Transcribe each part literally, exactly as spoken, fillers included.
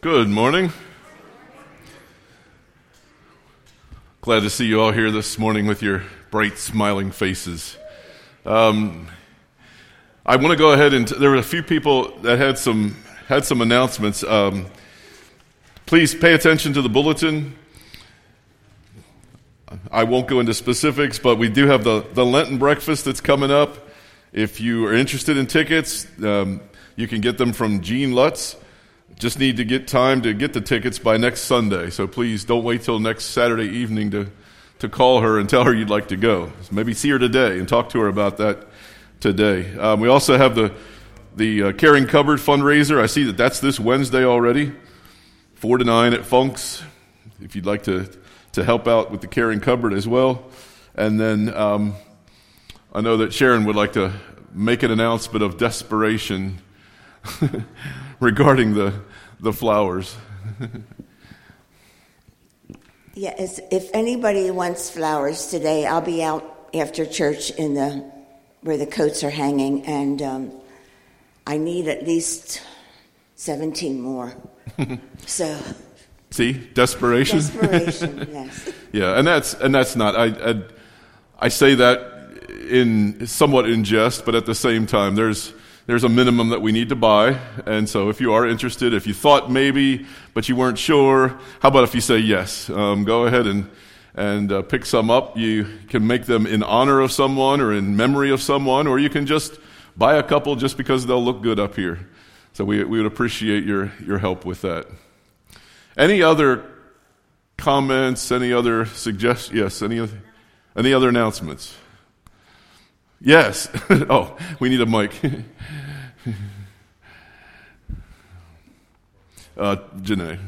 Good morning. Glad to see you all here this morning with your bright, smiling faces. Um, I want to go ahead and t- there were a few people that had some had some announcements. Um, please pay attention to the bulletin. I won't go into specifics, but we do have the, the Lenten breakfast that's coming up. If you are interested in tickets, um, you can get them from Jean Lutz. Just need to get time to get the tickets by next Sunday. So please don't wait till next Saturday evening to, to call her and tell her you'd like to go. Maybe see her today and talk to her about that today. Um, we also have the the uh, Caring Cupboard fundraiser. I see that that's this Wednesday already, four to nine at Funk's, if you'd like to, to help out with the Caring Cupboard as well. And then um, I know that Sharon would like to make an announcement of desperation regarding the the flowers. Yes, if anybody wants flowers today, I'll be out after church in the where the coats are hanging, and um, I need at least seventeen more. So, see, desperation. Desperation, yes. Yeah, and that's and that's not. I, I I say that in somewhat in jest, but at the same time, there's. There's a minimum that we need to buy, and so if you are interested, if you thought maybe, but you weren't sure, how about if you say yes? Um, go ahead and and uh, pick some up. You can make them in honor of someone or in memory of someone, or you can just buy a couple just because they'll look good up here. So we we would appreciate your, your help with that. Any other comments, any other suggestions? Yes, any, any other announcements? Yes. Oh, we need a mic. uh, Janae.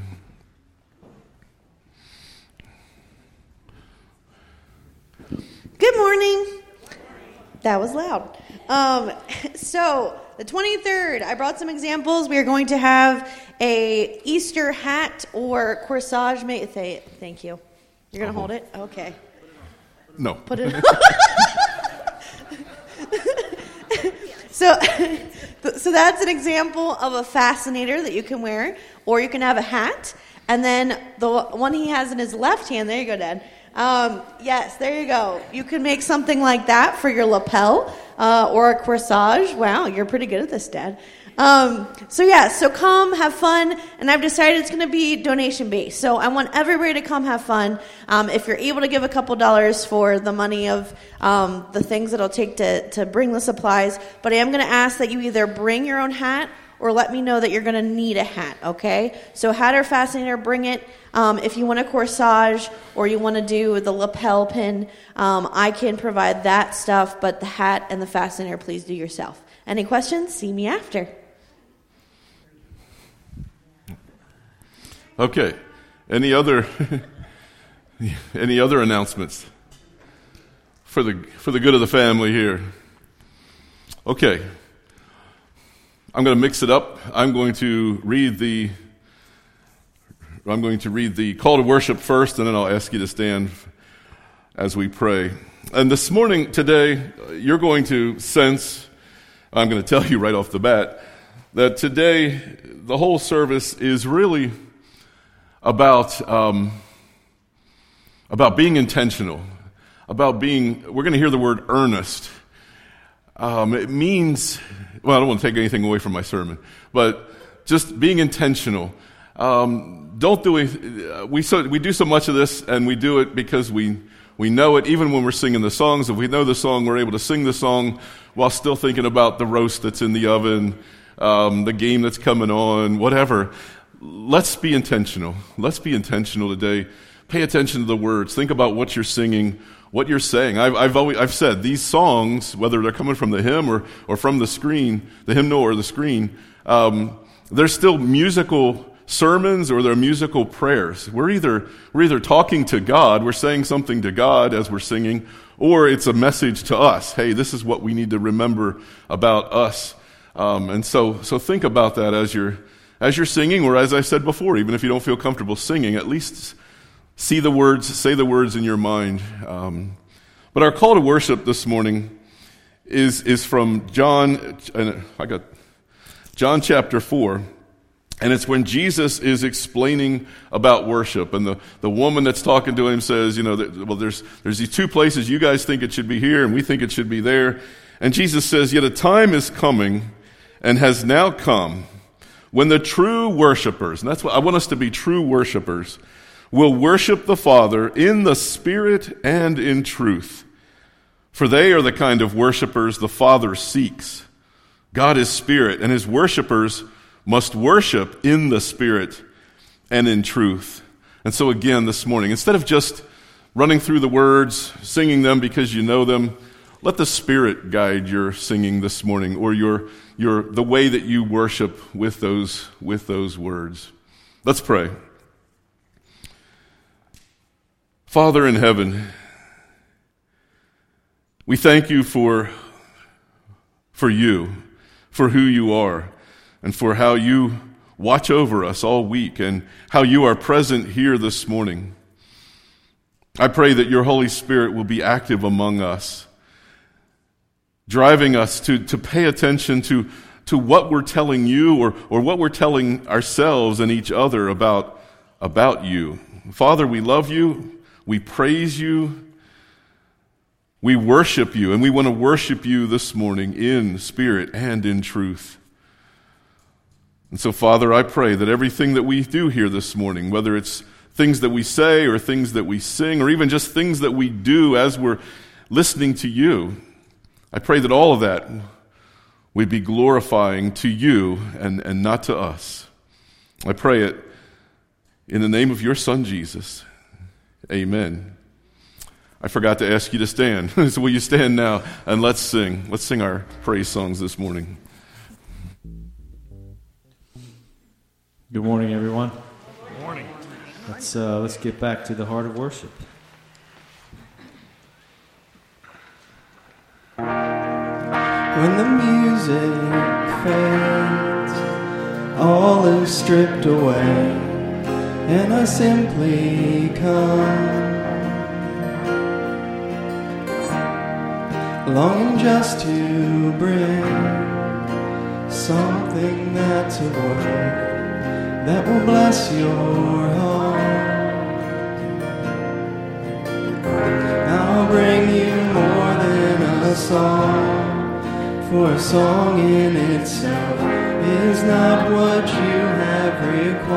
Good morning. That was loud. Um, so the twenty-third, I brought some examples. We are going to have a Easter hat or corsage made. Th- thank you. You're going to hold it? Okay. No. Put it on. So, so that's an example of a fascinator that you can wear, or you can have a hat. And then the one he has in his left hand, there you go, Dad. Um, yes, there you go. You can make something like that for your lapel uh, or a corsage. Wow, you're pretty good at this, Dad. Um, so yeah, so come, have fun, and I've decided it's going to be donation-based. So I want everybody to come have fun. Um, if you're able to give a couple dollars for the money of um, the things that it'll take to, to bring the supplies, but I am going to ask that you either bring your own hat or let me know that you're going to need a hat, okay? So hat or fascinator, bring it. Um, if you want a corsage or you want to do the lapel pin, um, I can provide that stuff, but the hat and the fascinator, please do yourself. Any questions? See me after. Okay. Any other any other announcements for the for the good of the family here? Okay. I'm going to mix it up. I'm going to read the I'm going to read the call to worship first, and then I'll ask you to stand as we pray. And this morning, today, you're going to sense, I'm going to tell you right off the bat, that today the whole service is really about um, about being intentional, about being, we're going to hear the word earnest. Um, it means, well, I don't want to take anything away from my sermon, but just being intentional. Um, don't do it, we so we do so much of this, and we do it because we we know it. Even when we're singing the songs, if we know the song, we're able to sing the song while still thinking about the roast that's in the oven, um, the game that's coming on, whatever. Let's be intentional. Let's be intentional today. Pay attention to the words. Think about what you're singing, what you're saying. I've, I've always I've said these songs, whether they're coming from the hymn or or from the screen, the hymnal or the screen, um, they're still musical sermons or they're musical prayers. We're either we're either talking to God, we're saying something to God as we're singing, or it's a message to us. Hey, this is what we need to remember about us. Um, and so so think about that as you're as you're singing, or as I said before, even if you don't feel comfortable singing, at least see the words, say the words in your mind. Um, but our call to worship this morning is is from John. And I got John chapter four. And it's when Jesus is explaining about worship, and the, the woman that's talking to him says, you know, that, well, there's there's these two places. You guys think it should be here, and we think it should be there. And Jesus says, yet a time is coming and has now come when the true worshipers, and that's what I want us to be, true worshipers, will worship the Father in the Spirit and in truth. For they are the kind of worshipers the Father seeks. God is Spirit, and his worshipers must worship in the Spirit and in truth. And so again this morning, instead of just running through the words, singing them because you know them, let the Spirit guide your singing this morning, or your your the way that you worship with those with those words. Let's pray. Father in heaven, we thank you for for you, for who you are, and for how you watch over us all week, and how you are present here this morning. I pray that your Holy Spirit will be active among us, driving us to, to pay attention to, to what we're telling you, or, or what we're telling ourselves and each other about, about you. Father, we love you, we praise you, we worship you, and we want to worship you this morning in spirit and in truth. And so, Father, I pray that everything that we do here this morning, whether it's things that we say or things that we sing, or even just things that we do as we're listening to you, I pray that all of that would be glorifying to you and, and not to us. I pray it in the name of your Son, Jesus. Amen. I forgot to ask you to stand. So will you stand now and let's sing. Let's sing our praise songs this morning. Good morning, everyone. Good morning. Let's uh, let's get back to the heart of worship. When the music fades, all is stripped away, and I simply come, longing just to bring something that's of worth that will bless your heart. I'll bring you more than a song, for a song in itself is not what you have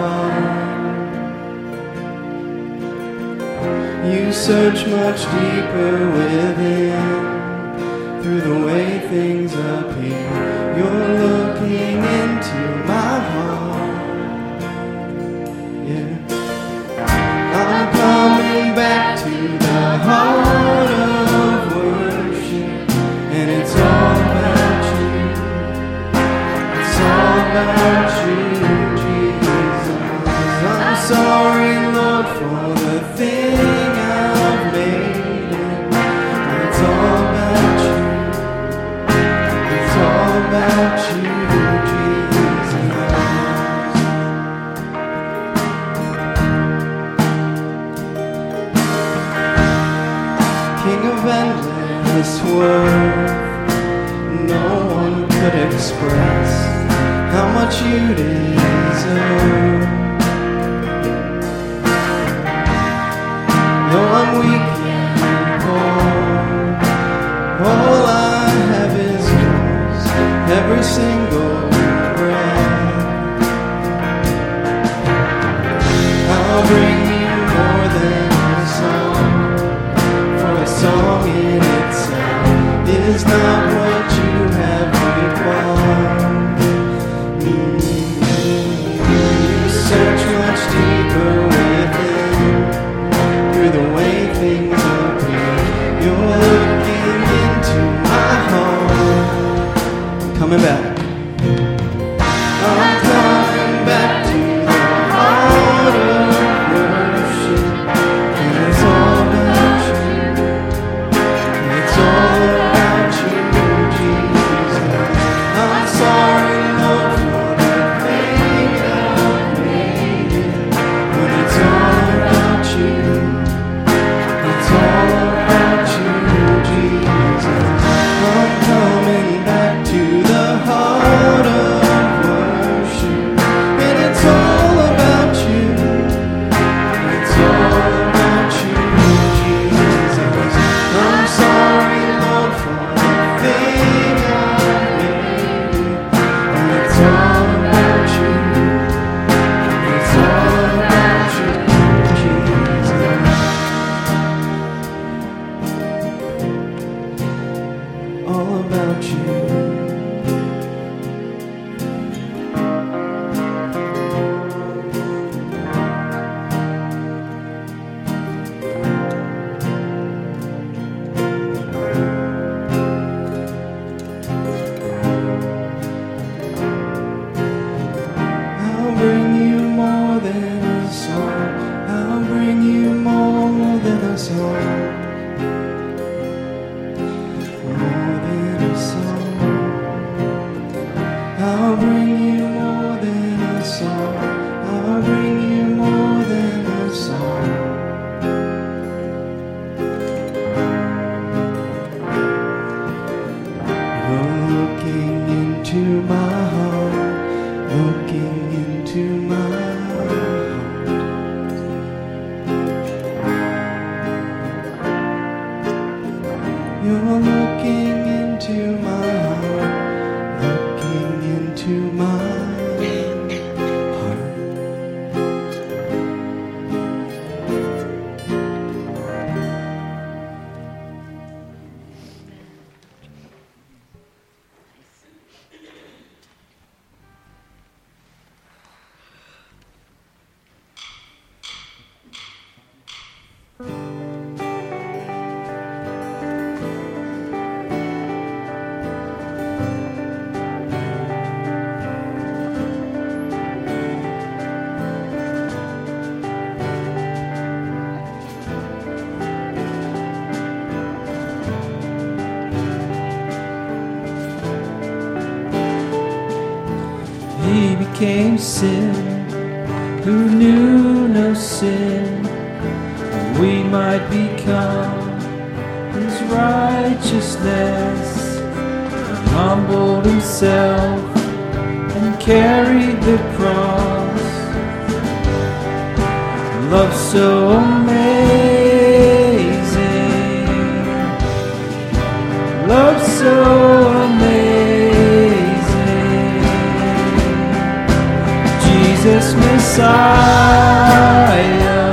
required. You search much deeper within, through the way things appear. You're looking into my heart. I'm coming back to the heart of worship, and it's all about you. It's all about you, Jesus. I'm sorry, Lord, for the thing I've made it. It's all about you. It's all about you. Endless worth, no one could express how much you deserve. Though I'm weak and poor, all I have is yours, every single breath. I'll bring you more than a song, for a song in itself is not what you have required. Mm-hmm. sin, who knew no sin, and we might become his righteousness, and humbled himself and carried the cross. Love so amazing, love so amazing, Jesus Messiah,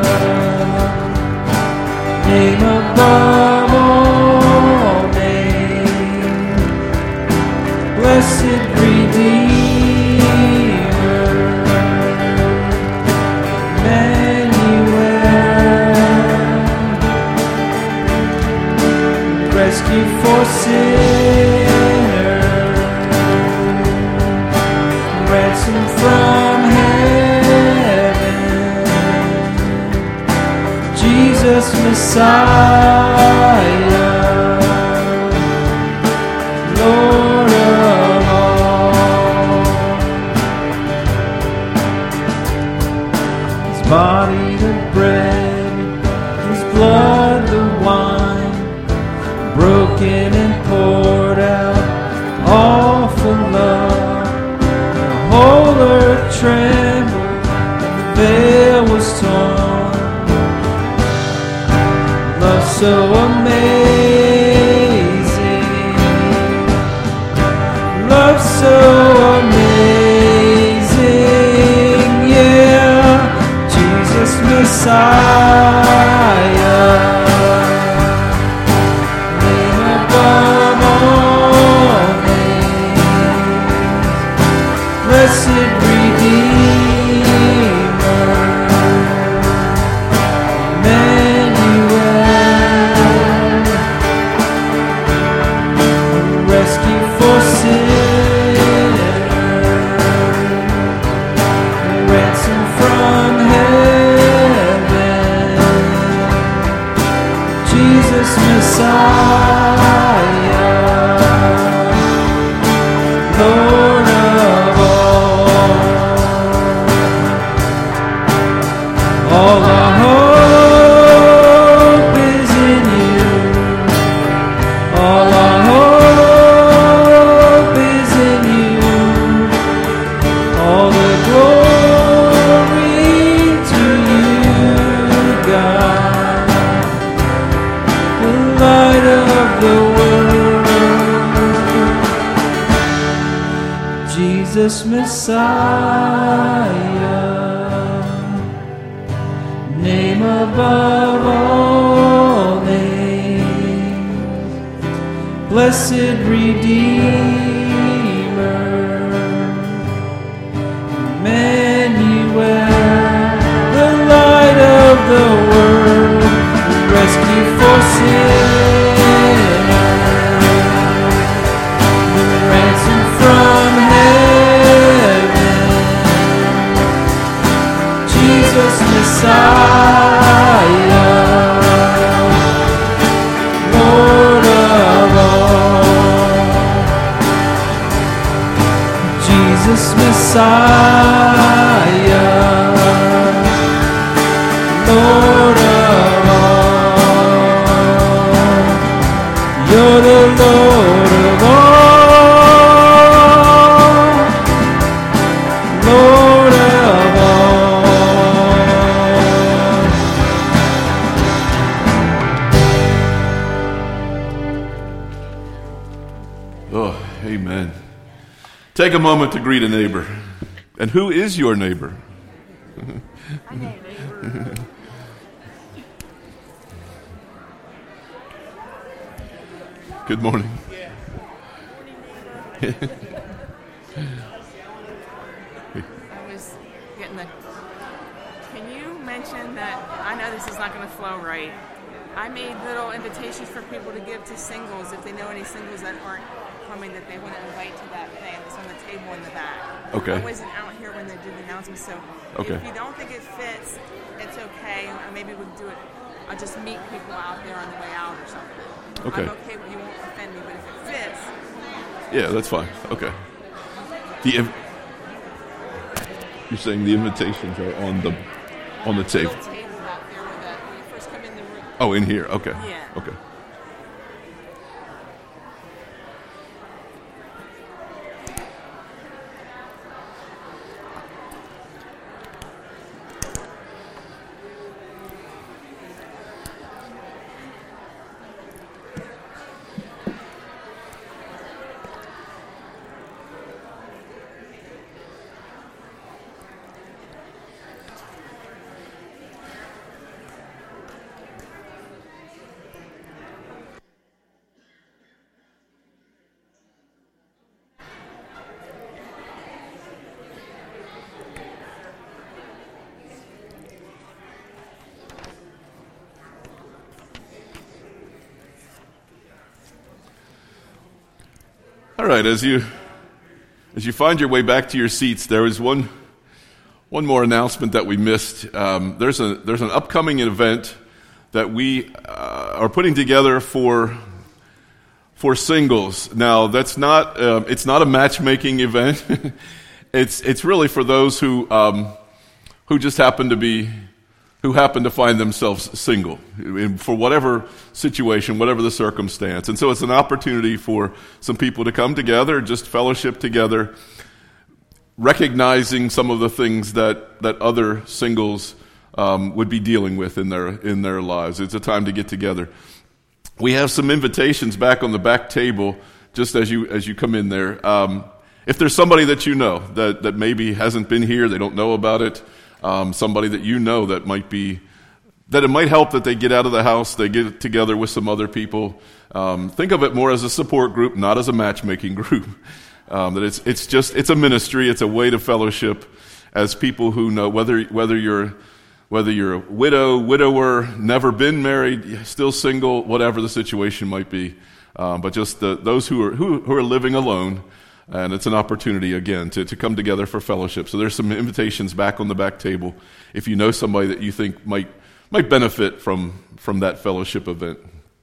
name above all names, blessed Redeemer, rescue for sinners, ransom from heaven, Jesus Messiah, Lord of all. His body the bread, his blood the wine, broken and poured out, all for love. The whole earth trembled, and the veil was torn. Love so amazing, love so amazing, yeah, Jesus Messiah, blessed Redeemer, Emmanuel, rescue for sinners, ransom from heaven, Jesus Messiah, Lord of all. All our hope is in you. All our hope is in you. All the glory to you, God, the light of the world, Jesus Messiah, name above all names, blessed Redeemer, Emmanuel, the light of the world, rescue for sinners, the ransom from heaven, Jesus Messiah, Lord of all. Jesus Messiah, Lord of all. You're the Lord of all, Lord of Oh, amen. Take a moment to greet a neighbor. And who is your neighbor? Good morning. I was getting the. Can you mention that? I know this is not going to flow right. I made little invitations for people to give to singles if they know any singles that aren't coming that they want to invite to that thing. It's on the table in the back. Okay. I wasn't out here when they did the announcements, so Okay. if you don't think it fits, it's okay. Or maybe we'll do it. I'll just meet people out there on the way out or something. Okay. I'm okay with you won't offend me, but if it fits, Yeah, that's fine. Okay. The inv- You're saying the invitations are on the on the table. Little table out there where that, when you first come in the room. Oh, in here. Okay. Yeah. Okay. All right, as you as you find your way back to your seats, there was one one more announcement that we missed. Um, there's a there's an upcoming event that we uh, are putting together for for singles. Now, that's not uh, it's not a matchmaking event. it's it's really for those who um, who just happen to be who happen to find themselves single in, for whatever situation, whatever the circumstance. And so it's an opportunity for some people to come together, just fellowship together, recognizing some of the things that, that other singles um, would be dealing with in their in their lives. It's a time to get together. We have some invitations back on the back table, just as you as you come in there. Um, if there's somebody that you know that, that maybe hasn't been here, they don't know about it, Um, somebody that you know that might be, that it might help that they get out of the house, they get together with some other people. Um, think of it more as a support group, not as a matchmaking group. Um, that it's it's just it's a ministry, it's a way to fellowship as people who know whether whether you're whether you're a widow, widower, never been married, still single, whatever the situation might be. Um, but just the, those who are who, who are living alone. And it's an opportunity, again, to, to come together for fellowship. So there's some invitations back on the back table if you know somebody that you think might might benefit from, from that fellowship event.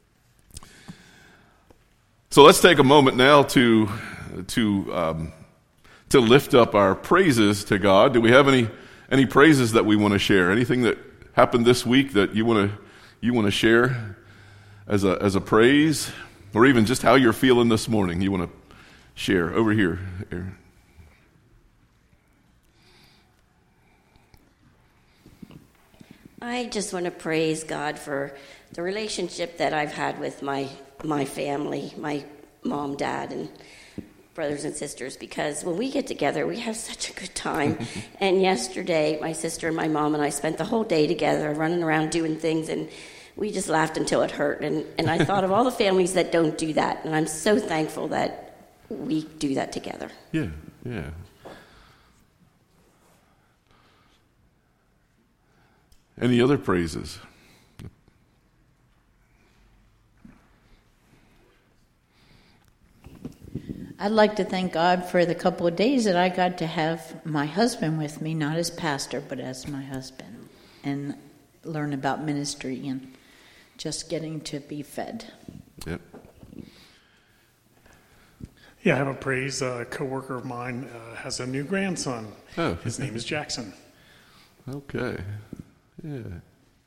So let's take a moment now to to um, to lift up our praises to God. Do we have any any praises that we want to share? Anything that happened this week that you want to you want to share as a as a praise, or even just how you're feeling this morning? You want to share over here, Aaron. I just want to praise God for the relationship that I've had with my my family, my mom, dad, and brothers and sisters, because when we get together, we have such a good time. And yesterday, my sister and my mom and I spent the whole day together running around doing things, and we just laughed until it hurt. And, and I thought of all the families that don't do that, and I'm so thankful that we do that together. Yeah, yeah. Any other praises? I'd like to thank God for the couple of days that I got to have my husband with me, not as pastor, but as my husband, and learn about ministry and just getting to be fed. Yep. Yeah, I have a praise. A coworker of mine uh, has a new grandson. Oh. His name is Jackson. Okay. Yeah.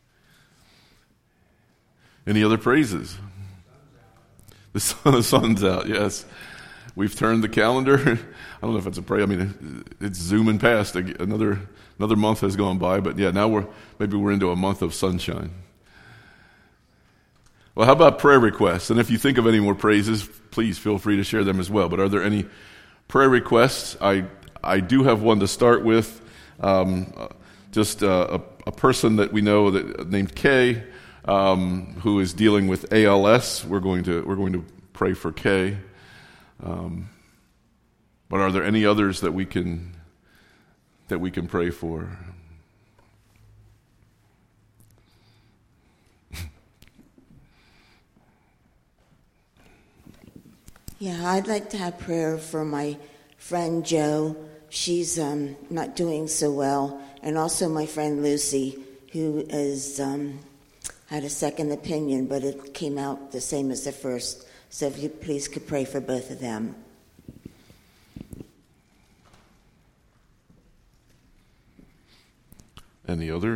Any other praises? The sun, the sun's out, yes. We've turned the calendar. I don't know if it's a praise. I mean, it's zooming past. Another another month has gone by, but yeah, now we're maybe we're into a month of sunshine. Well, how about prayer requests? And if you think of any more praises, please feel free to share them as well. But are there any prayer requests? I I do have one to start with. Um, just uh, a, a person that we know that named Kay, um, who is dealing with A L S. We're going to we're going to pray for Kay. Um, but are there any others that we can that we can pray for? Yeah, I'd like to have prayer for my friend Jo. She's um, not doing so well. And also my friend Lucy, who has um, had a second opinion, but it came out the same as the first. So if you please could pray for both of them. Any other?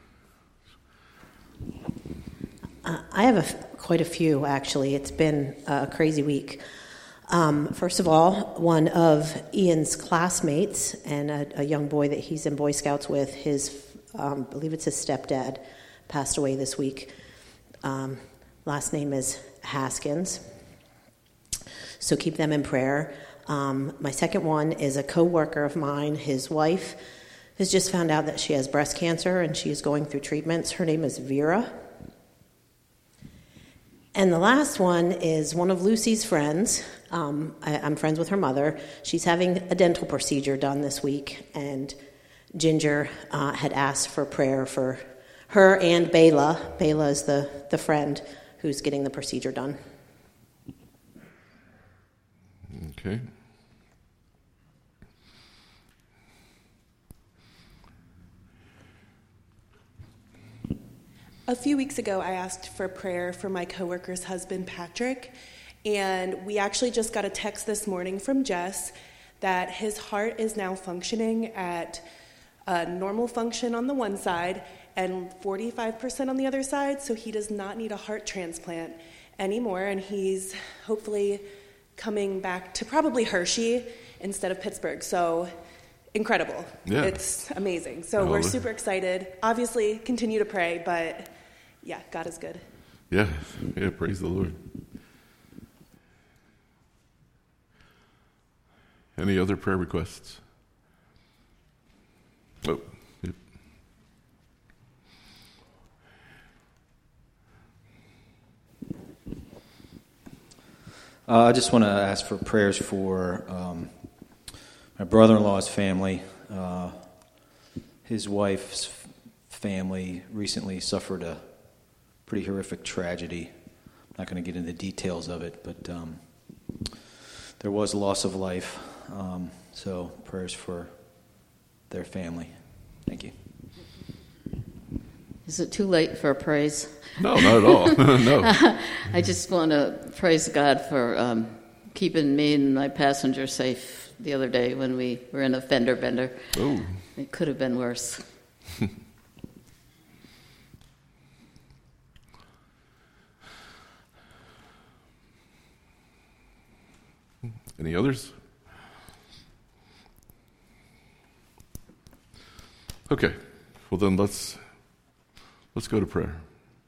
Uh, I have a f- quite a few, actually. It's been a crazy week. Um, first of all, one of Ian's classmates and a, a young boy that he's in Boy Scouts with, his, um, I believe it's his stepdad, passed away this week. Um, last name is Haskins. So keep them in prayer. Um, my second one is a co-worker of mine. His wife has just found out that she has breast cancer and she's going through treatments. Her name is Vera. And the last one is one of Lucy's friends. Um, I, I'm friends with her mother. She's having a dental procedure done this week, and Ginger uh, had asked for prayer for her and Bela. Bela is the, the friend who's getting the procedure done. Okay. A few weeks ago, I asked for prayer for my coworker's husband, Patrick, and we actually just got a text this morning from Jess that his heart is now functioning at a normal function on the one side and forty-five percent on the other side, so he does not need a heart transplant anymore, and he's hopefully coming back to probably Hershey instead of Pittsburgh, so incredible. Yeah. It's amazing. So Hallelujah. We're super excited. Obviously, continue to pray, but yeah, God is good. Yeah, yeah, praise the Lord. Any other prayer requests? Oh, yep. Uh, I just want to ask for prayers for um, my brother-in-law's family. Uh, his wife's f- family recently suffered a pretty horrific tragedy. I'm not going to get into the details of it, but um, there was loss of life. Um, so prayers for their family. Thank you. Is it too late for a praise? No, not at all. No. I just want to praise God for um, keeping me and my passenger safe the other day when we were in a fender bender. Oh. It could have been worse. Any others? Okay. Well, then let's let's go to prayer.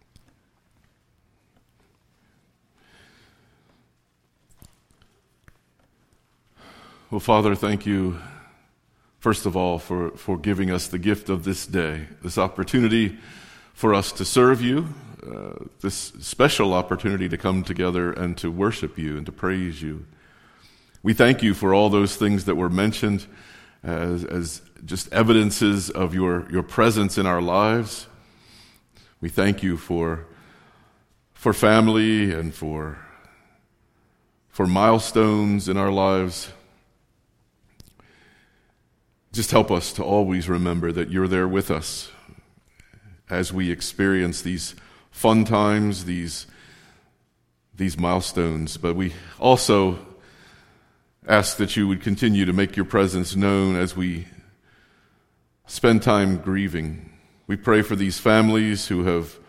Well, Father, thank you, first of all, for, for giving us the gift of this day, this opportunity for us to serve you, uh, this special opportunity to come together and to worship you and to praise you. We thank you for all those things that were mentioned as, as just evidences of your, your presence in our lives. We thank you for, for family and for, for milestones in our lives. Just help us to always remember that you're there with us as we experience these fun times, these, these milestones. But we also ask that you would continue to make your presence known as we spend time grieving. We pray for these families who have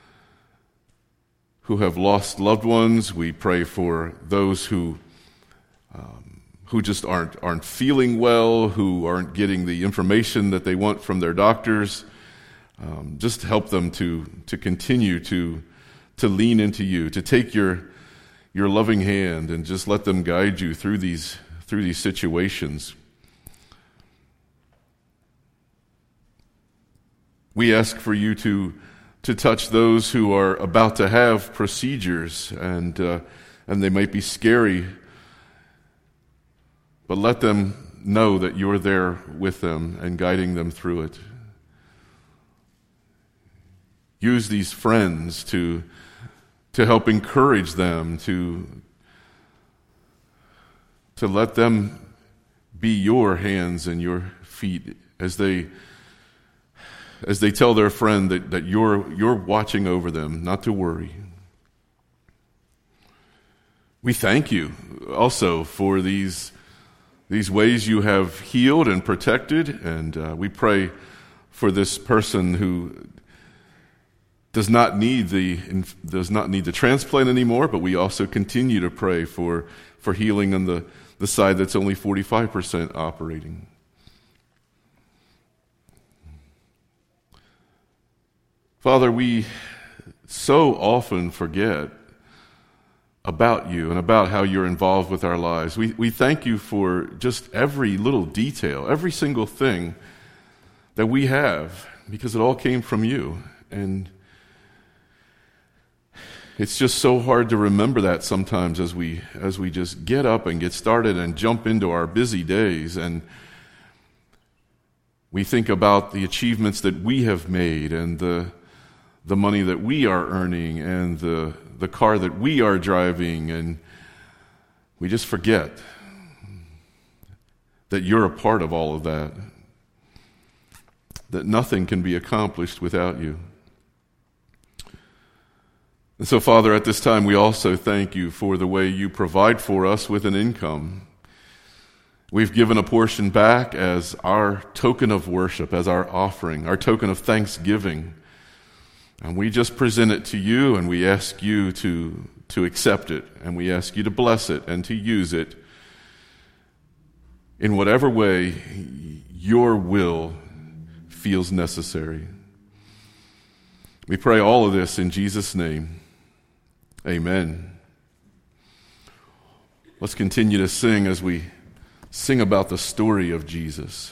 who have lost loved ones. We pray for those who um, who just aren't aren't feeling well, who aren't getting the information that they want from their doctors. Um, just help them to to continue to to lean into you, to take your your loving hand and just let them guide you through these through these situations. We ask for you to to touch those who are about to have procedures, and uh, and they might be scary, but let them know that you're there with them and guiding them through it. Use these friends to to help encourage them, to to let them be your hands and your feet as they as they tell their friend that, that you're you're watching over them, not to worry. We thank you also for these these ways you have healed and protected, and uh, we pray for this person who does not need the does not need the transplant anymore, but we also continue to pray for, for healing on the, the side that's only forty-five percent operating. Father, we so often forget about you and about how you're involved with our lives. We we thank you for just every little detail, every single thing that we have, because it all came from you. And it's just so hard to remember that sometimes as we as we just get up and get started and jump into our busy days, and we think about the achievements that we have made and the the money that we are earning and the the car that we are driving, and we just forget that you're a part of all of that, that nothing can be accomplished without you. And so, Father, at this time we also thank you for the way you provide for us with an income. We've given a portion back as our token of worship, as our offering, our token of thanksgiving. And we just present it to you, and we ask you to, to accept it, and we ask you to bless it and to use it in whatever way your will feels necessary. We pray all of this in Jesus' name. Amen. Let's continue to sing as we sing about the story of Jesus.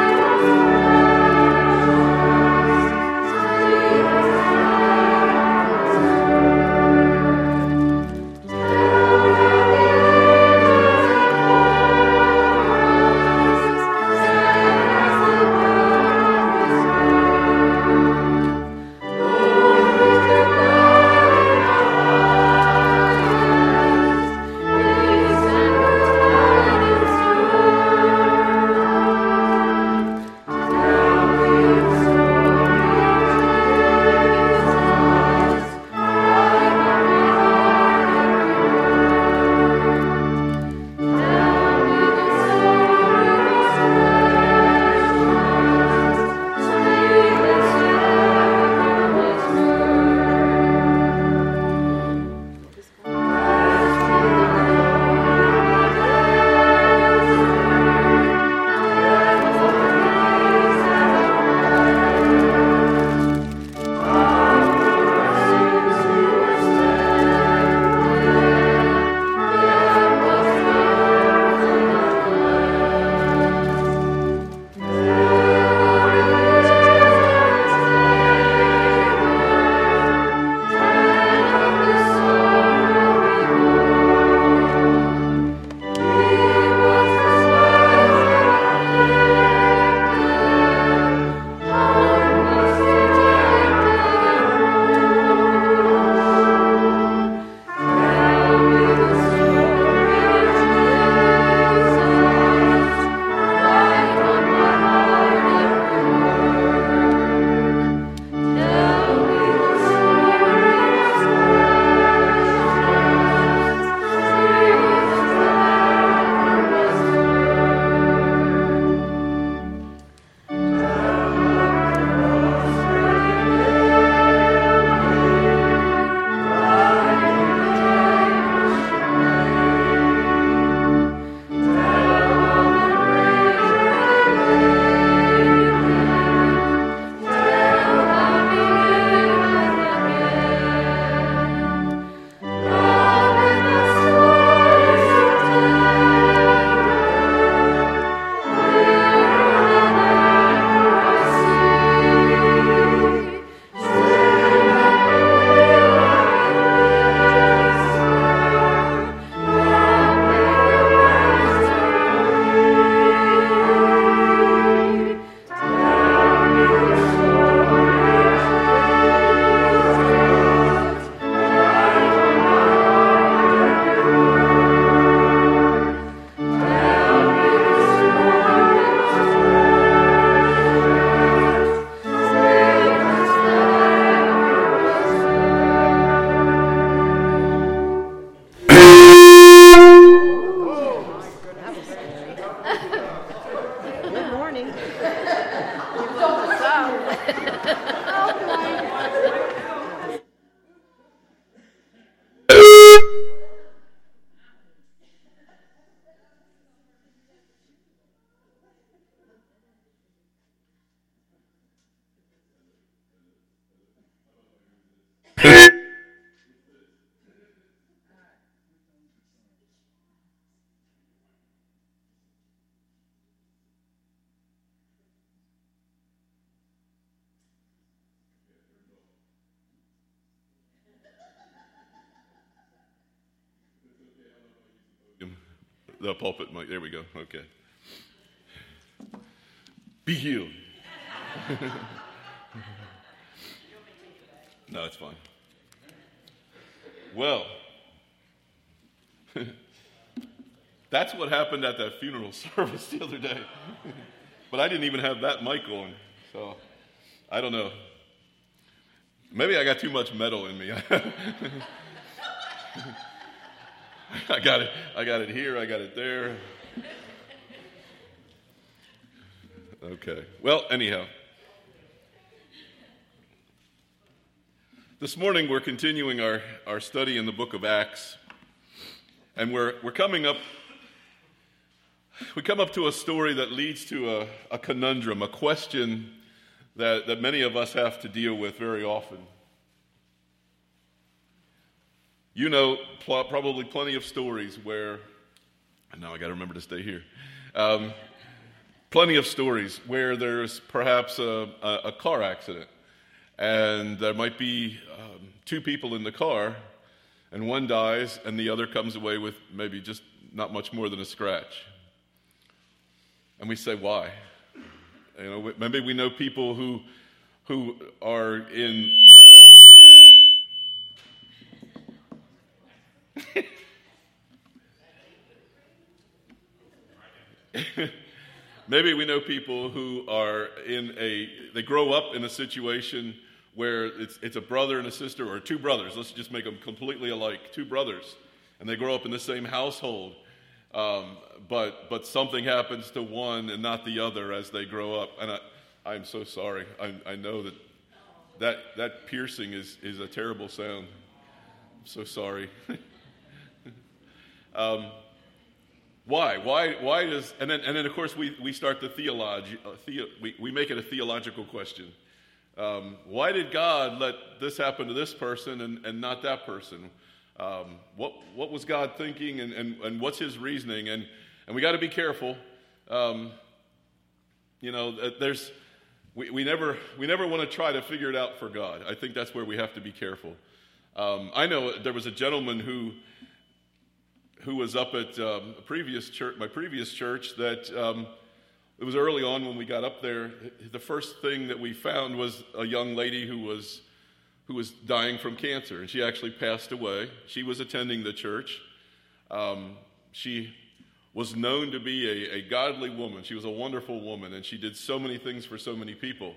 Thank you. the pulpit mic. There we go. Okay. Be healed. No, it's fine. Well, that's what happened at that funeral service the other day. But I didn't even have that mic on, so I don't know. Maybe I got too much metal in me. I got it. I got it here. I got it there. Okay. Well, anyhow. This morning we're continuing our, our study in the book of Acts. And we're we're coming up we come up to a story that leads to a, a conundrum, a question that, that many of us have to deal with very often. You know pl- probably plenty of stories where, and now I got to remember to stay here. Um, plenty of stories where there's perhaps a, a, a car accident, and there might be um, two people in the car, and one dies, and the other comes away with maybe just not much more than a scratch. And we say, why? You know, maybe we know people who who are in. Maybe we know people who are in a. They grow up in a situation where it's it's a brother and a sister, or two brothers. Let's just make them completely alike. Two brothers, and they grow up in the same household. Um, but but something happens to one and not the other as they grow up. And I, I'm so sorry. I, I know that that that piercing is, is a terrible sound. I'm so sorry. um, why? Why? Why does? And then and then of course we, we start the theology. Uh, theo, we we make it a theological question. Um, why did God let this happen to this person and, and not that person? Um, what what was God thinking, and, and, and what's His reasoning? And and we got to be careful. Um, you know, there's we, we never we never want to try to figure it out for God. I think that's where we have to be careful. Um, I know there was a gentleman who who was up at um, a previous church, my previous church. That um, it was early on when we got up there. The first thing that we found was a young lady who was. who was dying from cancer, and she actually passed away. She was attending the church. Um, she was known to be a, a godly woman. She was a wonderful woman, and she did so many things for so many people.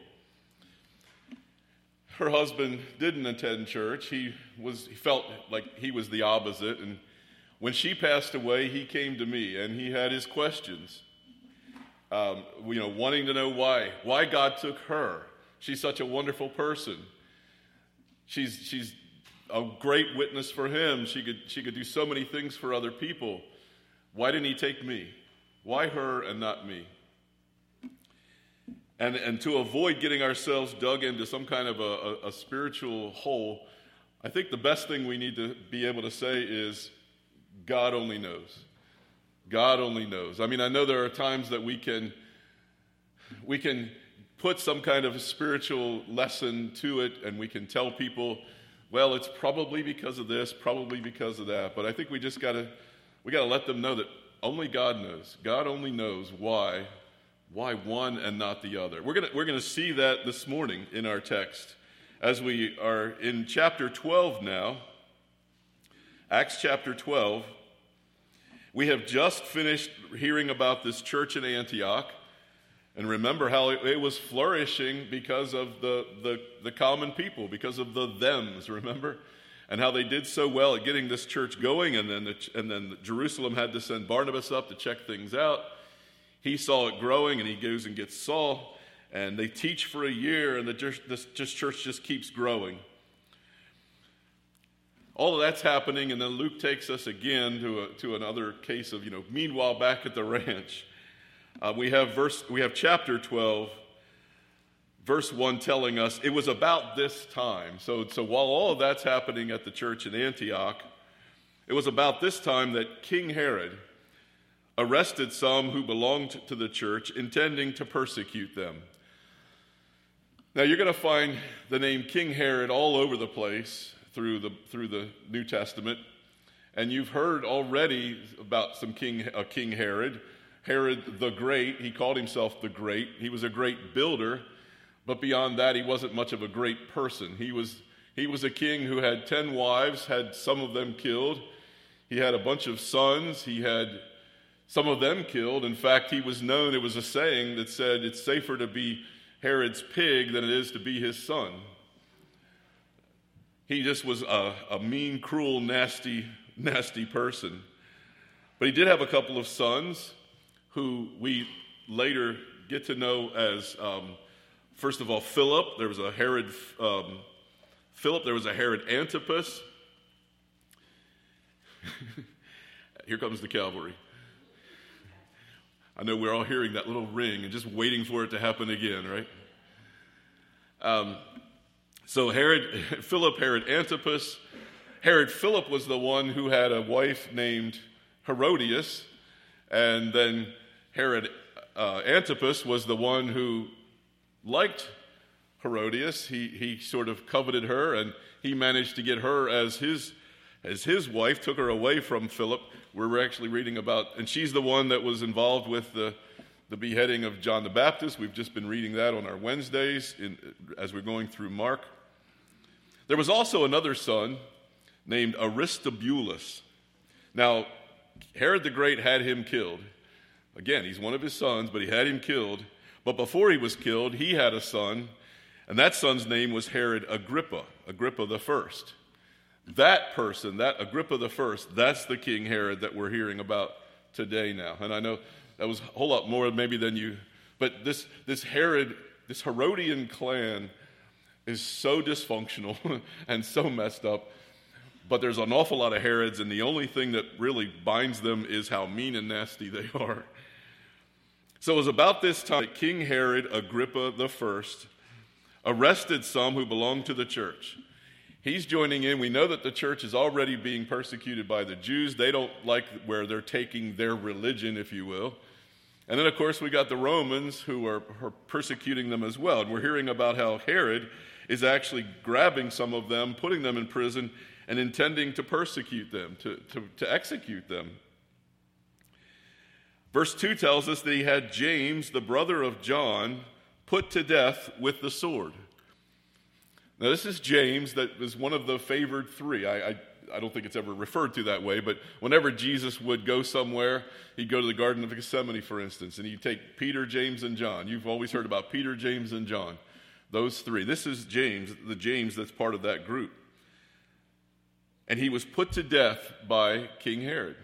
Her husband didn't attend church. He was he felt like he was the opposite, and when she passed away, he came to me, and he had his questions. Um, you know, wanting to know why, why God took her. She's such a wonderful person. She's she's a great witness for Him. She could she could do so many things for other people. Why didn't He take me? Why her and not me? And and to avoid getting ourselves dug into some kind of a, a, a spiritual hole, I think the best thing we need to be able to say is, God only knows. God only knows. I mean, I know there are times that we can we can. put some kind of spiritual lesson to it, and we can tell people, well, it's probably because of this, probably because of that. But I think we just gotta we gotta let them know that only God knows. God only knows why, why one and not the other. We're gonna we're gonna see that this morning in our text as we are in chapter twelve now. Acts chapter twelve. We have just finished hearing about this church in Antioch. And remember how it was flourishing because of the, the, the common people, because of the thems, remember? And how they did so well at getting this church going, and then the, and then Jerusalem had to send Barnabas up to check things out. He saw it growing, and he goes and gets Saul, and they teach for a year, and the, this just church just keeps growing. All of that's happening, and then Luke takes us again to a, to another case of, you know, meanwhile back at the ranch. Uh, we have verse. We have chapter twelve, verse one, telling us it was about this time. So, so while all of that's happening at the church in Antioch, it was about this time that King Herod arrested some who belonged to the church, intending to persecute them. Now, you're going to find the name King Herod all over the place through the through the New Testament, And you've heard already about some king, uh, King Herod. Herod the Great, he called himself the Great. He was a great builder, but beyond that, he wasn't much of a great person. He was, he was a king who had ten wives, had some of them killed. He had a bunch of sons. He had some of them killed. In fact, he was known, it was a saying that said, it's safer to be Herod's pig than it is to be his son. He just was a, a mean, cruel, nasty, nasty person. But he did have a couple of sons who we later get to know as, um, first of all, Philip. There was a Herod um, Philip. There was a Herod Antipas. Here comes the cavalry. I know we're all hearing that little ring and just waiting for it to happen again, right? Um, so Herod, Philip, Herod Antipas. Herod Philip was the one who had a wife named Herodias, and then Herod uh, Antipas was the one who liked Herodias. He he sort of coveted her, and he managed to get her as his as his wife, took her away from Philip. We're actually reading about, and she's the one that was involved with the, the beheading of John the Baptist. We've just been reading that on our Wednesdays in, as we're going through Mark. There was also another son named Aristobulus. Now, Herod the Great had him killed. Again, he's one of his sons, but he had him killed. But before he was killed, he had a son, and that son's name was Herod Agrippa, Agrippa the First. That person, that Agrippa the First, that's the King Herod that we're hearing about today now. And I know that was a whole lot more maybe than you, but this this Herod, this Herodian clan is so dysfunctional and so messed up. But there's an awful lot of Herods, and the only thing that really binds them is how mean and nasty they are. So it was about this time that King Herod Agrippa the First arrested some who belonged to the church. He's joining in. We know that the church is already being persecuted by the Jews. They don't like where they're taking their religion, if you will. And then, of course, we got the Romans who are, are persecuting them as well. And we're hearing about how Herod is actually grabbing some of them, putting them in prison, and intending to persecute them, to, to, to execute them. Verse two tells us that he had James, the brother of John, put to death with the sword. Now, this is James, that was one of the favored three. I, I, I don't think it's ever referred to that way, but whenever Jesus would go somewhere, he'd go to the Garden of Gethsemane, for instance, and he'd take Peter, James, and John. You've always heard about Peter, James, and John. Those three. This is James, the James that's part of that group. And he was put to death by King Herod.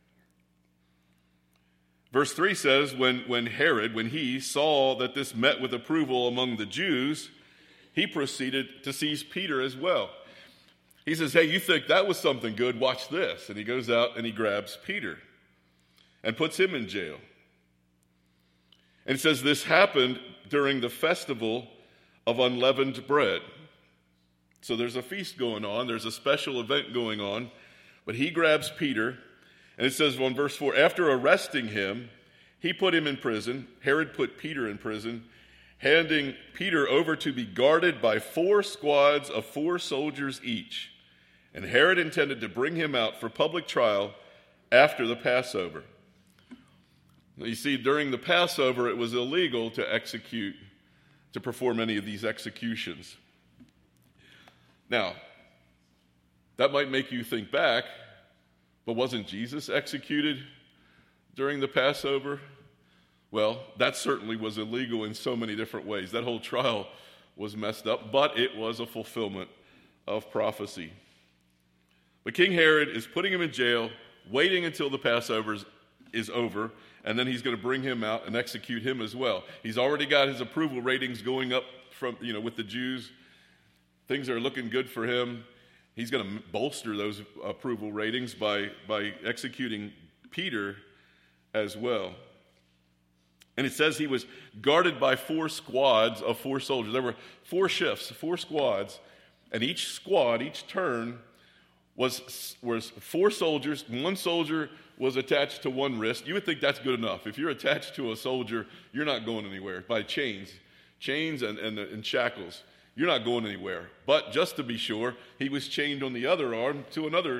Verse three says, when, when Herod, when he saw that this met with approval among the Jews, he proceeded to seize Peter as well. He says, hey, you think that was something good? Watch this. And he goes out and he grabs Peter and puts him in jail. And it says this happened during the festival of unleavened bread. So there's a feast going on. There's a special event going on. But he grabs Peter. And it says on verse four, after arresting him, he put him in prison. Herod put Peter in prison, handing Peter over to be guarded by four squads of four soldiers each. And Herod intended to bring him out for public trial after the Passover. Now, you see, during the Passover, it was illegal to execute, to perform any of these executions. Now, that might make you think back, but wasn't Jesus executed during the Passover? Well, that certainly was illegal in so many different ways. That whole trial was messed up, but it was a fulfillment of prophecy. But King Herod is putting him in jail, waiting until the Passover is over, and then he's going to bring him out and execute him as well. He's already got his approval ratings going up from, you know, with the Jews. Things are looking good for him. He's going to bolster those approval ratings by, by executing Peter as well. And it says he was guarded by four squads of four soldiers. There were four shifts, four squads, and each squad, each turn, was, was four soldiers. One soldier was attached to one wrist. You would think that's good enough. If you're attached to a soldier, you're not going anywhere by chains, chains and, and, and shackles. You're not going anywhere. But just to be sure, he was chained on the other arm to another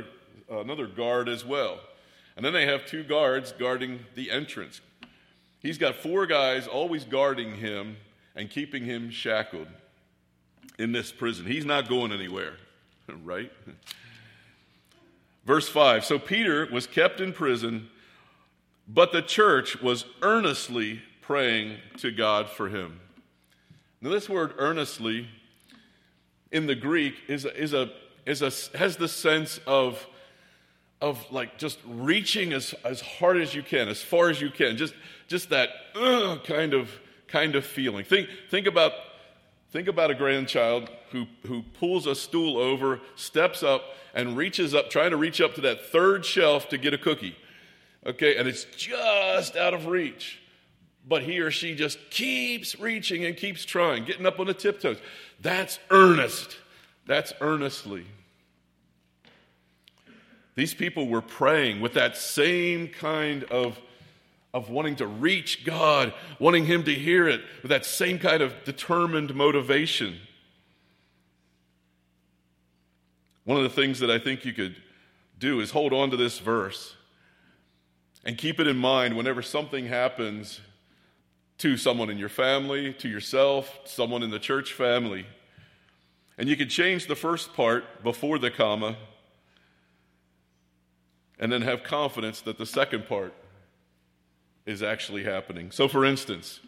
another guard as well. And then they have two guards guarding the entrance. He's got four guys always guarding him and keeping him shackled in this prison. He's not going anywhere, right? Verse five, so Peter was kept in prison, but the church was earnestly praying to God for him. Now this word earnestly in the Greek is a, is a, is a, has the sense of, of like just reaching as, as hard as you can, as far as you can, just, just that uh, kind of, kind of feeling. Think, think about Think about a grandchild who, who pulls a stool over, steps up, and reaches up, trying to reach up to that third shelf to get a cookie. Okay, and it's just out of reach. But he or she just keeps reaching and keeps trying, getting up on the tiptoes. That's earnest. That's earnestly. These people were praying with that same kind of of wanting to reach God, wanting him to hear it, with that same kind of determined motivation. One of the things that I think you could do is hold on to this verse and keep it in mind whenever something happens to someone in your family, to yourself, someone in the church family. And you could change the first part before the comma and then have confidence that the second part is actually happening. So for instance,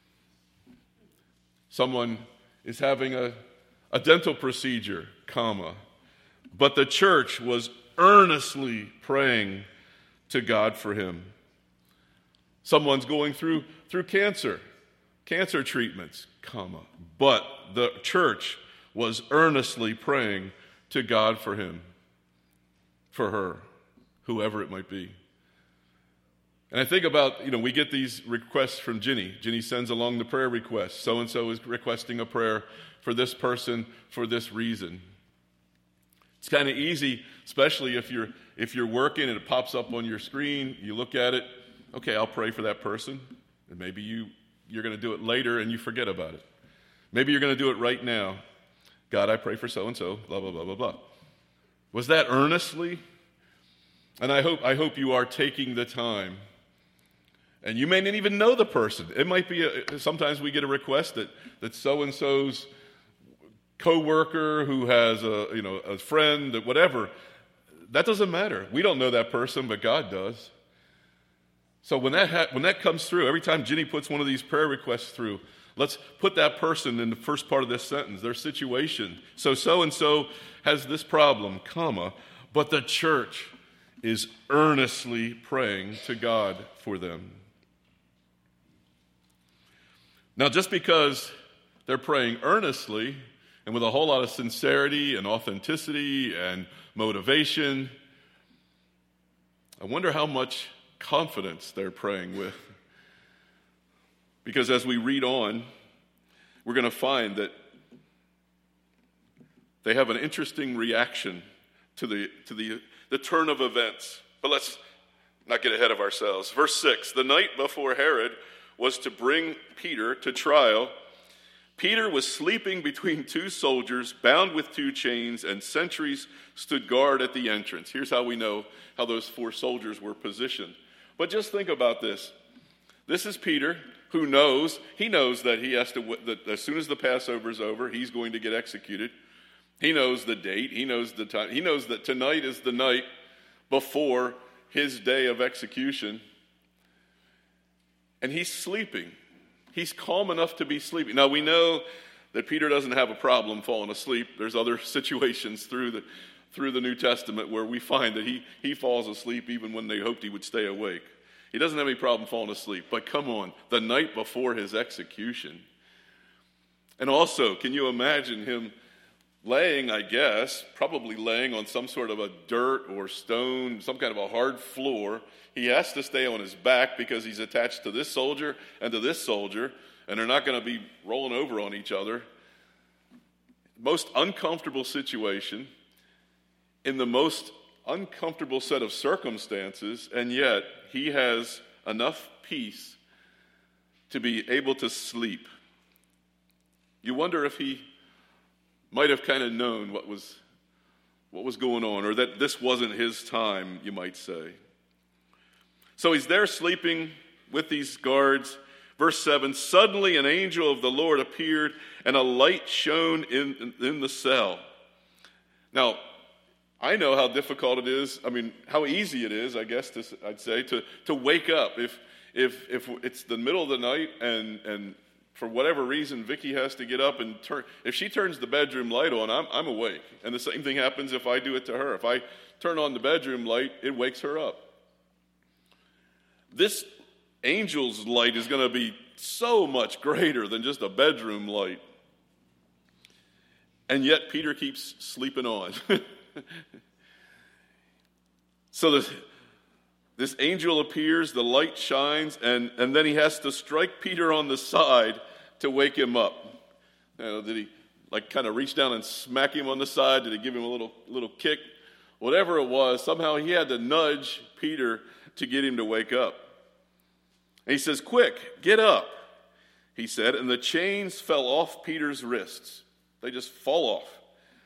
someone is having a, a dental procedure, comma, but the church was earnestly praying to God for him. Someone's going through, through cancer, cancer treatments, comma, but the church was earnestly praying to God for him, for her, whoever it might be. And I think about, you know, we get these requests from Ginny. Ginny sends along the prayer request. So-and-so is requesting a prayer for this person for this reason. It's kind of easy, especially if you're if you're working and it pops up on your screen, you look at it, okay, I'll pray for that person. And maybe you, you're going to do it later and you forget about it. Maybe you're going to do it right now. God, I pray for so-and-so, blah, blah, blah, blah, blah. Was that earnestly? And I hope I hope you are taking the time. And you may not even know the person. It might be, a, sometimes we get a request that, that so-and-so's co-worker who has a, you know, a friend, that whatever. That doesn't matter. We don't know that person, but God does. So when that ha- when that comes through, every time Ginny puts one of these prayer requests through, let's put that person in the first part of this sentence, their situation. So so-and-so has this problem, comma, but the church is earnestly praying to God for them. Now, just because they're praying earnestly and with a whole lot of sincerity and authenticity and motivation, I wonder how much confidence they're praying with. Because as we read on, we're going to find that they have an interesting reaction to the to the, the turn of events. But let's not get ahead of ourselves. Verse six, the night before Herod was to bring Peter to trial, Peter was sleeping between two soldiers, bound with two chains, and sentries stood guard at the entrance. Here's how we know how those four soldiers were positioned. But just think about this. This is Peter, who knows, he knows that he has to, that as soon as the Passover is over, he's going to get executed. He knows the date. He knows the time. He knows that tonight is the night before his day of execution. And he's sleeping. He's calm enough to be sleeping. Now, we know that Peter doesn't have a problem falling asleep. There's other situations through the through the New Testament where we find that he, he falls asleep even when they hoped he would stay awake. He doesn't have any problem falling asleep. But come on, the night before his execution. And also, can you imagine him laying, I guess, probably laying on some sort of a dirt or stone, some kind of a hard floor. He has to stay on his back because he's attached to this soldier and to this soldier, and they're not going to be rolling over on each other. Most uncomfortable situation in the most uncomfortable set of circumstances, and yet he has enough peace to be able to sleep. You wonder if he might have kind of known what was what was going on, or that this wasn't his time, you might say. So he's there sleeping with these guards. Verse seven, suddenly an angel of the Lord appeared, and a light shone in, in the cell. Now, I know how difficult it is, I mean, how easy it is, I guess, to, I'd say, to, to wake up. If, if, if it's the middle of the night and, and for whatever reason, Vicky has to get up and turn. If she turns the bedroom light on, I'm, I'm awake. And the same thing happens if I do it to her. If I turn on the bedroom light, it wakes her up. This angel's light is going to be so much greater than just a bedroom light. And yet Peter keeps sleeping on. So this, this angel appears, the light shines, and, and then he has to strike Peter on the side to wake him up. You know, did he like kind of reach down and smack him on the side? Did he give him a little little kick? Whatever it was, somehow he had to nudge Peter to get him to wake up. And he says, quick, get up, he said, and the chains fell off Peter's wrists. They just fall off.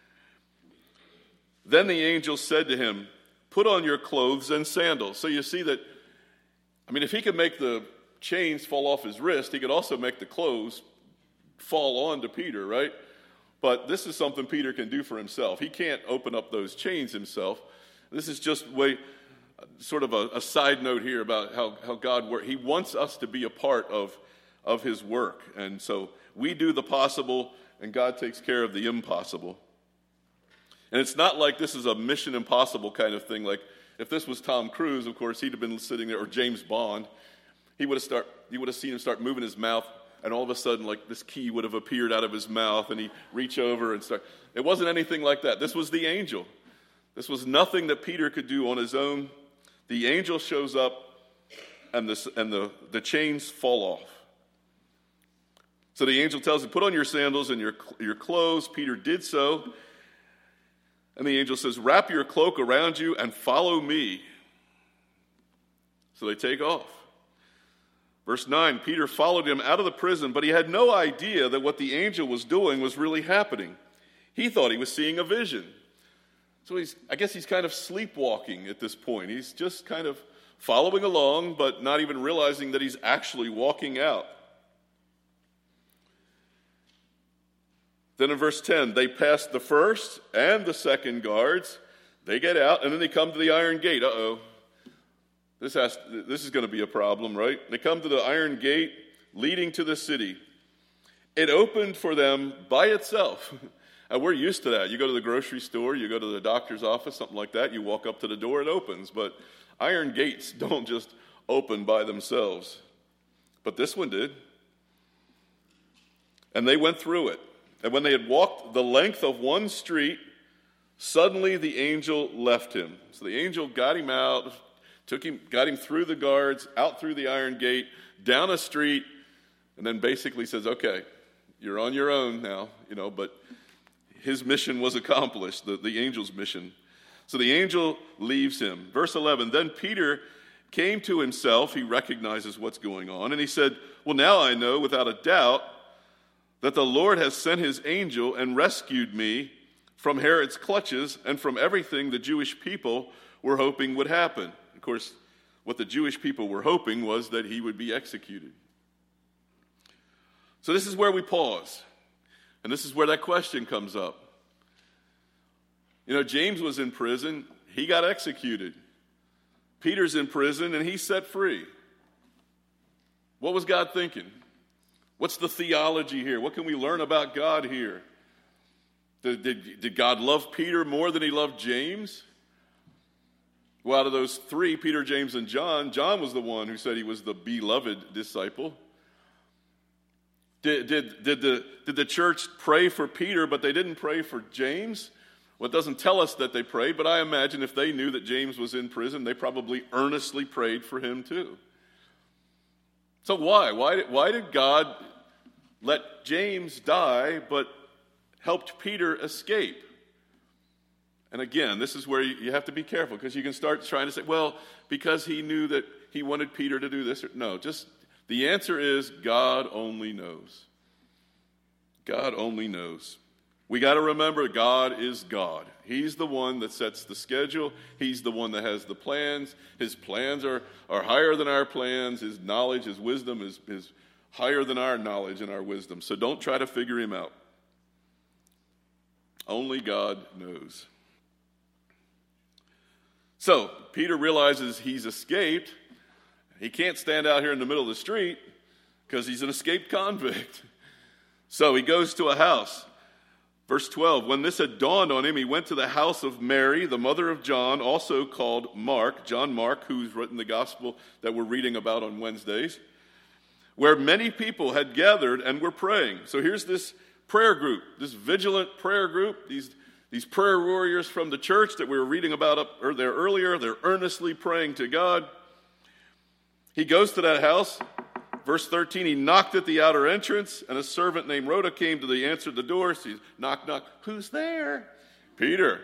Then the angel said to him, put on your clothes and sandals. So you see that, I mean, if he could make the chains fall off his wrist, he could also make the clothes fall on to Peter, right? But this is something Peter can do for himself. He can't open up those chains himself. This is just way, sort of a, a side note here about how, how God works. He wants us to be a part of, of his work. And so we do the possible, and God takes care of the impossible. And it's not like this is a Mission Impossible kind of thing. Like if this was Tom Cruise, of course, he'd have been sitting there, or James Bond. He would have start. You would have seen him start moving his mouth, and all of a sudden, like this key would have appeared out of his mouth, and he'd reach over and start. It wasn't anything like that. This was the angel. This was nothing that Peter could do on his own. The angel shows up, and the and the, the chains fall off. So the angel tells him, put on your sandals and your your clothes. Peter did so. And the angel says, wrap your cloak around you and follow me. So they take off. Verse nine, Peter followed him out of the prison, but he had no idea that what the angel was doing was really happening. He thought he was seeing a vision. So he's, I guess he's kind of sleepwalking at this point. He's just kind of following along, but not even realizing that he's actually walking out. Then in verse ten, they pass the first and the second guards. They get out, and then they come to the iron gate. Uh-oh. This has, this is going to be a problem, right? They come to the iron gate leading to the city. It opened for them by itself. And we're used to that. You go to the grocery store, you go to the doctor's office, something like that. You walk up to the door, it opens. But iron gates don't just open by themselves. But this one did. And they went through it. And when they had walked the length of one street, suddenly the angel left him. So the angel got him out, took him, got him through the guards, out through the iron gate, down a street, and then basically says, okay, you're on your own now, you know, but his mission was accomplished, the, the angel's mission. So the angel leaves him. Verse eleven, then Peter came to himself. He recognizes what's going on, and he said, well, now I know without a doubt that the Lord has sent his angel and rescued me from Herod's clutches and from everything the Jewish people were hoping would happen. Of course, what the Jewish people were hoping was that he would be executed. So this is where we pause. And this is where that question comes up. You know, James was in prison. He got executed. Peter's in prison, and he's set free. What was God thinking? What's the theology here? What can we learn about God here? Did, did, did God love Peter more than he loved James? Well, out of those three, Peter, James, and John, John was the one who said he was the beloved disciple. Did, did, did, the, did the church pray for Peter, but they didn't pray for James? Well, it doesn't tell us that they prayed, but I imagine if they knew that James was in prison, they probably earnestly prayed for him too. So why? Why did, why did God let James die, but helped Peter escape? And again, this is where you have to be careful, because you can start trying to say, well, because he knew that he wanted Peter to do this. No, just the answer is God only knows. God only knows. We got to remember God is God. He's the one that sets the schedule. He's the one that has the plans. His plans are, are higher than our plans. His knowledge, his wisdom is, is higher than our knowledge and our wisdom. So don't try to figure him out. Only God knows. So Peter realizes he's escaped. He can't stand out here in the middle of the street because he's an escaped convict. So he goes to a house. Verse twelve, when this had dawned on him, he went to the house of Mary, the mother of John, also called Mark, John Mark, who's written the gospel that we're reading about on Wednesdays, where many people had gathered and were praying. So here's this prayer group, this vigilant prayer group, these, these prayer warriors from the church that we were reading about up there earlier. They're earnestly praying to God. He goes to that house. Verse thirteen, he knocked at the outer entrance, and a servant named Rhoda came to the answered the door. She knock, knock. Who's there? Peter.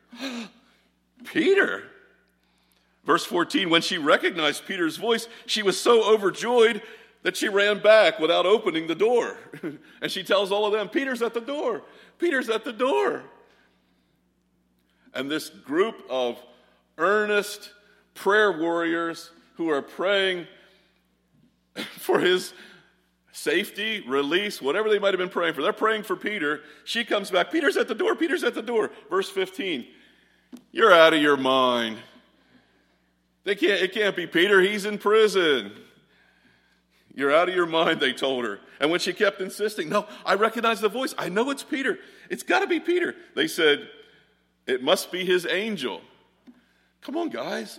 Peter. Verse fourteen, when she recognized Peter's voice, she was so overjoyed that she ran back without opening the door. And she tells all of them, Peter's at the door. Peter's at the door. And this group of earnest prayer warriors who are praying for his safety, release, whatever they might have been praying for. They're praying for Peter. She comes back. Peter's at the door. Peter's at the door. Verse fifteen. You're out of your mind. They can't, it can't be Peter. He's in prison. You're out of your mind, they told her. And when she kept insisting, no, I recognize the voice. I know it's Peter. It's got to be Peter. They said, it must be his angel. Come on, guys.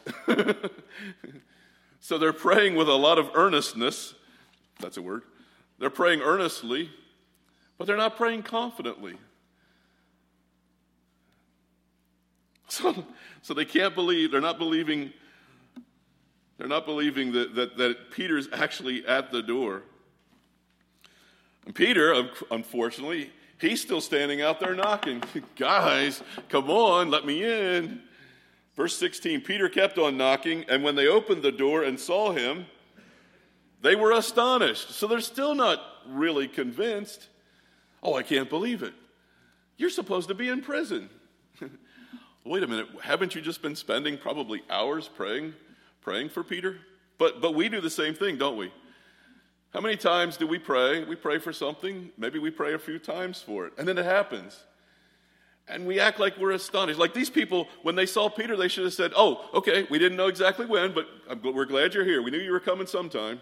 So they're praying with a lot of earnestness. That's a word. They're praying earnestly, but they're not praying confidently. So, so they can't believe, they're not believing, they're not believing that, that, that Peter's actually at the door. And Peter, unfortunately, he's still standing out there knocking. Guys, come on, let me in. Verse sixteen, Peter kept on knocking, and when they opened the door and saw him, they were astonished. So they're still not really convinced. Oh, I can't believe it. You're supposed to be in prison. Wait a minute, haven't you just been spending probably hours praying, praying for Peter? But but we do the same thing, don't we? How many times do we pray? We pray for something, maybe we pray a few times for it, and then it happens. And we act like we're astonished. Like these people, when they saw Peter, they should have said, oh, okay, we didn't know exactly when, but we're glad you're here. We knew you were coming sometime.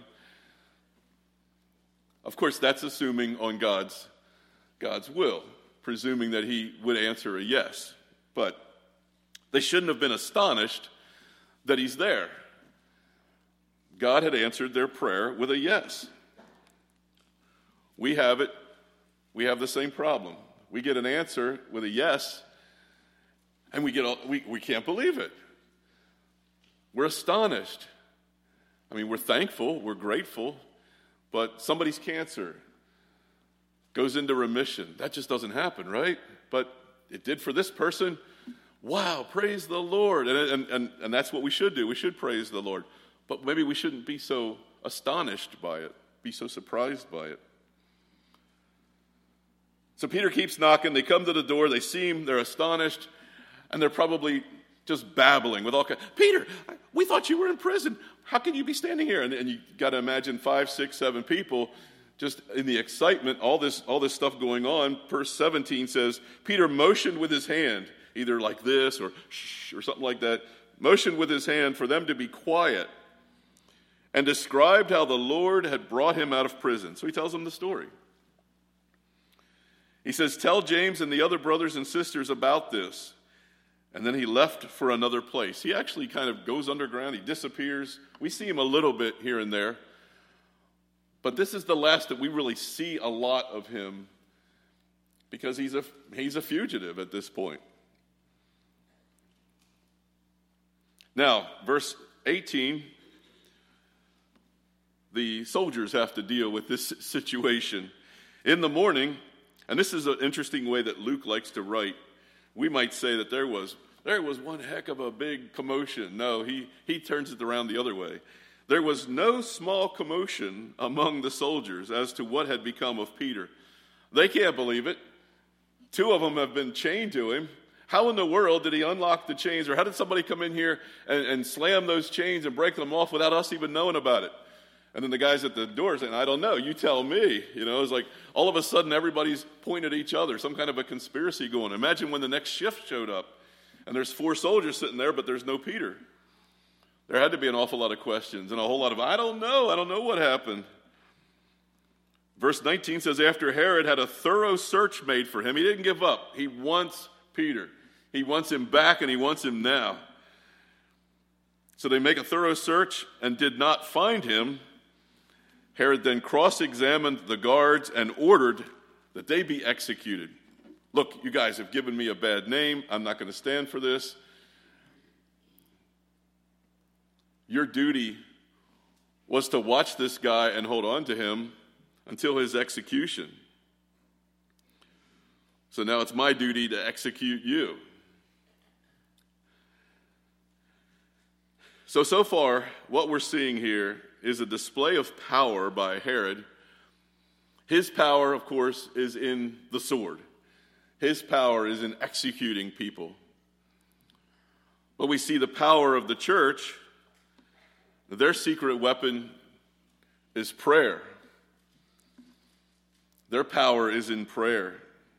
Of course, that's assuming on God's, God's will, presuming that he would answer a yes. But they shouldn't have been astonished that he's there. God had answered their prayer with a yes. We have it. We have the same problem. We get an answer with a yes, and we get all, we, we can't believe it. We're astonished. I mean, we're thankful, we're grateful, but somebody's cancer goes into remission. That just doesn't happen, right? But it did for this person. Wow, praise the Lord. And, and, and, and that's what we should do. We should praise the Lord. But maybe we shouldn't be so astonished by it, be so surprised by it. So Peter keeps knocking. They come to the door. They see him. They're astonished. And they're probably just babbling with all kinds. Peter, we thought you were in prison. How can you be standing here? And, and you got to imagine five, six, seven people just in the excitement, all this, all this stuff going on. Verse seventeen says, Peter motioned with his hand, either like this or shh or something like that, motioned with his hand for them to be quiet, and described how the Lord had brought him out of prison. So he tells them the story. He says, tell James and the other brothers and sisters about this. And then he left for another place. He actually kind of goes underground. He disappears. We see him a little bit here and there. But this is the last that we really see a lot of him because he's a, he's a fugitive at this point. Now, verse eighteen, the soldiers have to deal with this situation. In the morning, and this is an interesting way that Luke likes to write, we might say that there was there was one heck of a big commotion. No, he, he turns it around the other way. There was no small commotion among the soldiers as to what had become of Peter. They can't believe it. Two of them have been chained to him. How in the world did he unlock the chains, or how did somebody come in here and, and slam those chains and break them off without us even knowing about it? And then the guys at the door saying, I don't know, you tell me. You know, it's like all of a sudden everybody's pointing at each other, some kind of a conspiracy going. Imagine when the next shift showed up and there's four soldiers sitting there, but there's no Peter. There had to be an awful lot of questions and a whole lot of, I don't know, I don't know what happened. Verse nineteen says, after Herod had a thorough search made for him, he didn't give up. He wants Peter. He wants him back, and he wants him now. So they make a thorough search and did not find him. Herod then cross-examined the guards and ordered that they be executed. Look, you guys have given me a bad name. I'm not going to stand for this. Your duty was to watch this guy and hold on to him until his execution. So now it's my duty to execute you. So, so far, what we're seeing here is a display of power by Herod. His power, of course, is in the sword. His power is in executing people. But we see the power of the church. Their secret weapon is prayer. Their power is in prayer.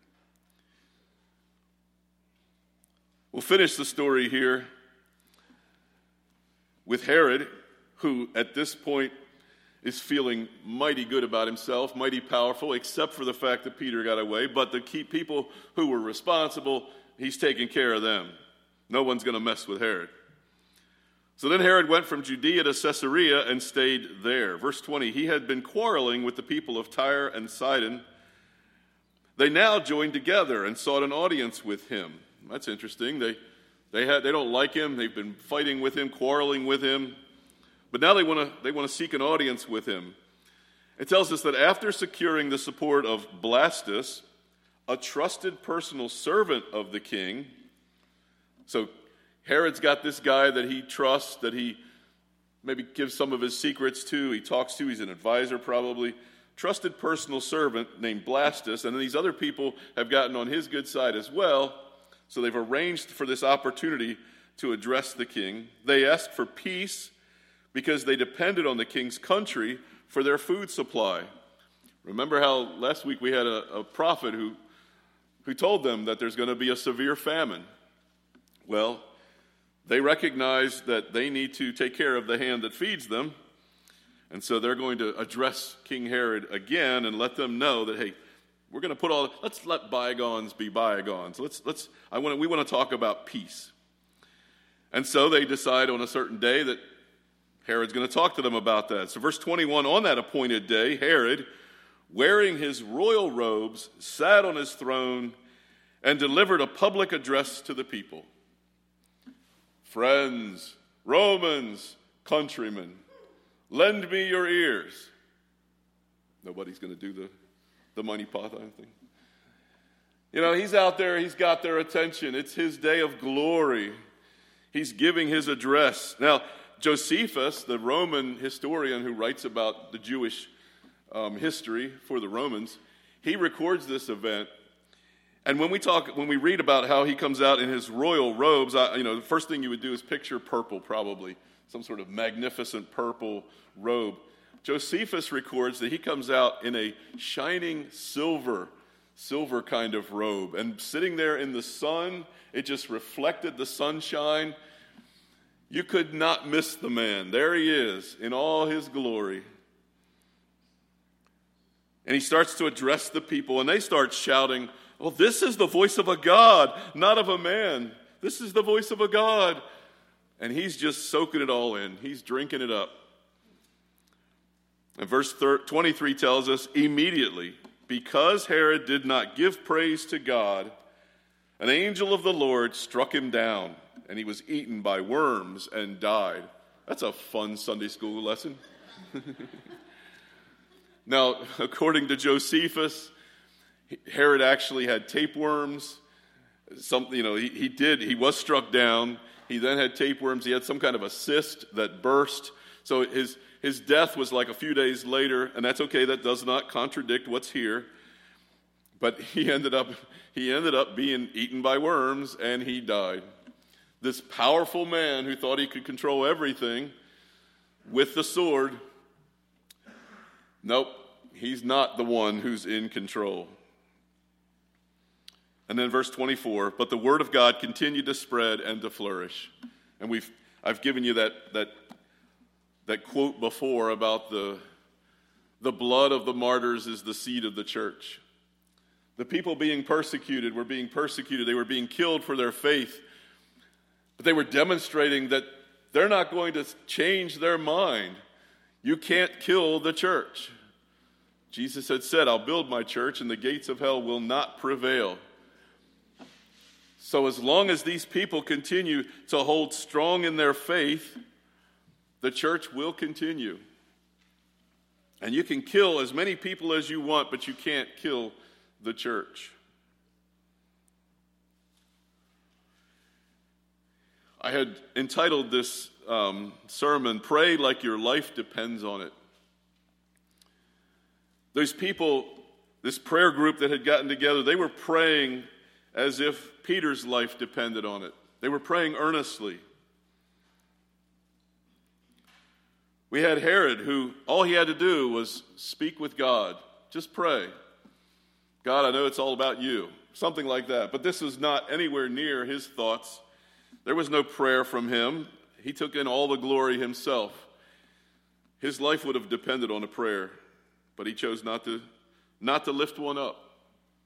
We'll finish the story here with Herod, who at this point is feeling mighty good about himself, mighty powerful, except for the fact that Peter got away. But the key people who were responsible, he's taking care of them. No one's going to mess with Herod. So then Herod went from Judea to Caesarea and stayed there. Verse twenty, he had been quarreling with the people of Tyre and Sidon. They now joined together and sought an audience with him. That's interesting. They they had they don't like him. They've been fighting with him, quarreling with him. But now they want to they want to seek an audience with him. It tells us that after securing the support of Blastus, a trusted personal servant of the king, so Herod's got this guy that he trusts, that he maybe gives some of his secrets to, he talks to, he's an advisor probably, trusted personal servant named Blastus, and then these other people have gotten on his good side as well, so they've arranged for this opportunity to address the king. They asked for peace because they depended on the king's country for their food supply. Remember how last week we had a, a prophet who, who told them that there's going to be a severe famine. Well, they recognize that they need to take care of the hand that feeds them, and so they're going to address King Herod again and let them know that, hey, we're going to put all, let's let bygones be bygones. Let's, let's, I want to, we want to talk about peace. And so they decide on a certain day that Herod's going to talk to them about that. So verse twenty-one, on that appointed day, Herod, wearing his royal robes, sat on his throne and delivered a public address to the people. Friends, Romans, countrymen, lend me your ears. Nobody's going to do the, the money pot, I don't think. You know, he's out there, he's got their attention. It's his day of glory. He's giving his address. Now, Josephus, the Roman historian who writes about the Jewish um, history for the Romans, he records this event. And when we talk, when we read about how he comes out in his royal robes, I, you know, the first thing you would do is picture purple, probably some sort of magnificent purple robe. Josephus records that he comes out in a shining silver, silver kind of robe, and sitting there in the sun, it just reflected the sunshine. You could not miss the man. There he is in all his glory. And he starts to address the people, and they start shouting, well, this is the voice of a God, not of a man. This is the voice of a God. And he's just soaking it all in. He's drinking it up. And verse twenty-three tells us, immediately, because Herod did not give praise to God, an angel of the Lord struck him down, and he was eaten by worms and died. That's a fun Sunday school lesson. Now, according to Josephus, Herod actually had tapeworms. Some, you know, he, he did. He was struck down. He then had tapeworms. He had some kind of a cyst that burst. So his his death was like a few days later, and that's okay. That does not contradict what's here. But he ended up he ended up being eaten by worms, and he died. This powerful man who thought he could control everything with the sword, nope, he's not the one who's in control. And then verse twenty-four, but the word of God continued to spread and to flourish. And we've I've given you that that that quote before about the the blood of the martyrs is the seed of the church. The people being persecuted were being persecuted. They were being killed for their faith. But they were demonstrating that they're not going to change their mind. You can't kill the church. Jesus had said, I'll build my church and the gates of hell will not prevail. So as long as these people continue to hold strong in their faith, the church will continue. And you can kill as many people as you want, but you can't kill the church. I had entitled this um, sermon, Pray Like Your Life Depends on It. Those people, this prayer group that had gotten together, they were praying as if Peter's life depended on it. They were praying earnestly. We had Herod, who all he had to do was speak with God. Just pray. God, I know it's all about you. Something like that. But this was not anywhere near his thoughts. There was no prayer from him. He took in all the glory himself. His life would have depended on a prayer, but he chose not to, not to lift one up.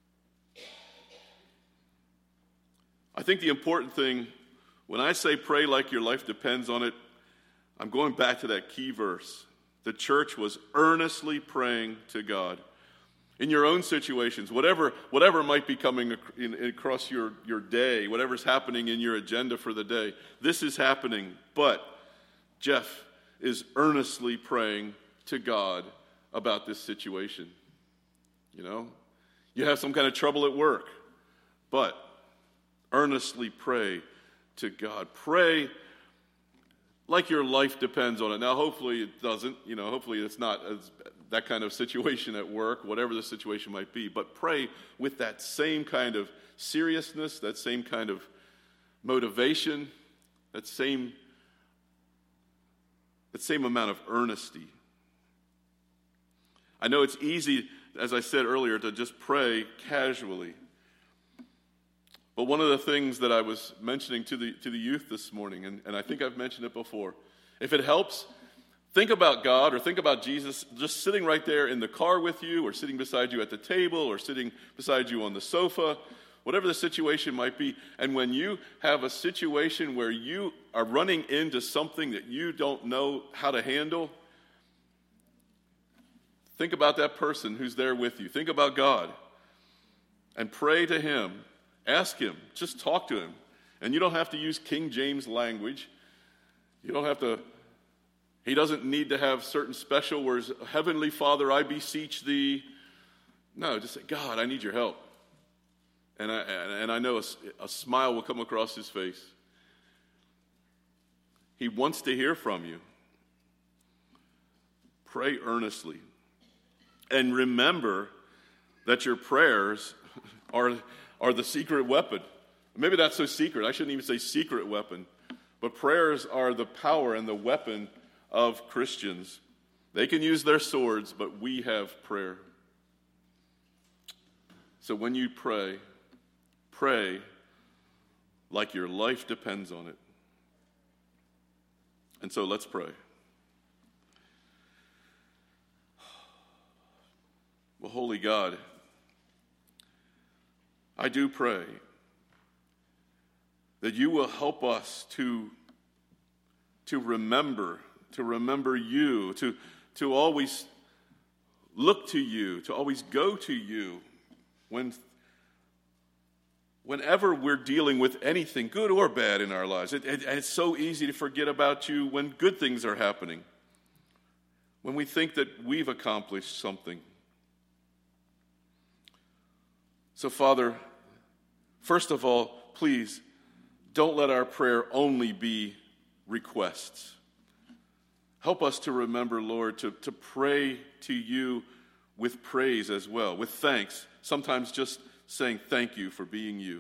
I think the important thing, when I say pray like your life depends on it, I'm going back to that key verse. The church was earnestly praying to God. In your own situations, whatever whatever might be coming in, across your, your day, whatever's happening in your agenda for the day, this is happening. But Jeff is earnestly praying to God about this situation. You know, you have some kind of trouble at work, but earnestly pray to God. Pray like your life depends on it. Now, hopefully it doesn't. You know, hopefully it's not as, that kind of situation at work, whatever the situation might be. But pray with that same kind of seriousness, that same kind of motivation, that same, that same amount of earnesty. I know it's easy, as I said earlier, to just pray casually. But one of the things that I was mentioning to the to the youth this morning, and, and I think I've mentioned it before, if it helps, think about God or think about Jesus just sitting right there in the car with you, or sitting beside you at the table, or sitting beside you on the sofa, whatever the situation might be. And when you have a situation where you are running into something that you don't know how to handle, think about that person who's there with you. Think about God and pray to him. Ask him. Just talk to him. And you don't have to use King James language. You don't have to, he doesn't need to have certain special words. Heavenly Father, I beseech thee. No, just say, God, I need your help. And I, and I know a, a smile will come across his face. He wants to hear from you. Pray earnestly. And remember that your prayers are... are the secret weapon. Maybe that's so secret. I shouldn't even say secret weapon. But prayers are the power and the weapon of Christians. They can use their swords, but we have prayer. So when you pray, pray like your life depends on it. And so let's pray. Well, holy God, I do pray that you will help us to, to remember, to remember you, to, to always look to you, to always go to you when, whenever we're dealing with anything, good or bad in our lives. It, it, and it's so easy to forget about you when good things are happening, when we think that we've accomplished something. So, Father, first of all, please don't let our prayer only be requests. Help us to remember, Lord, to, to pray to you with praise as well, with thanks, sometimes just saying thank you for being you.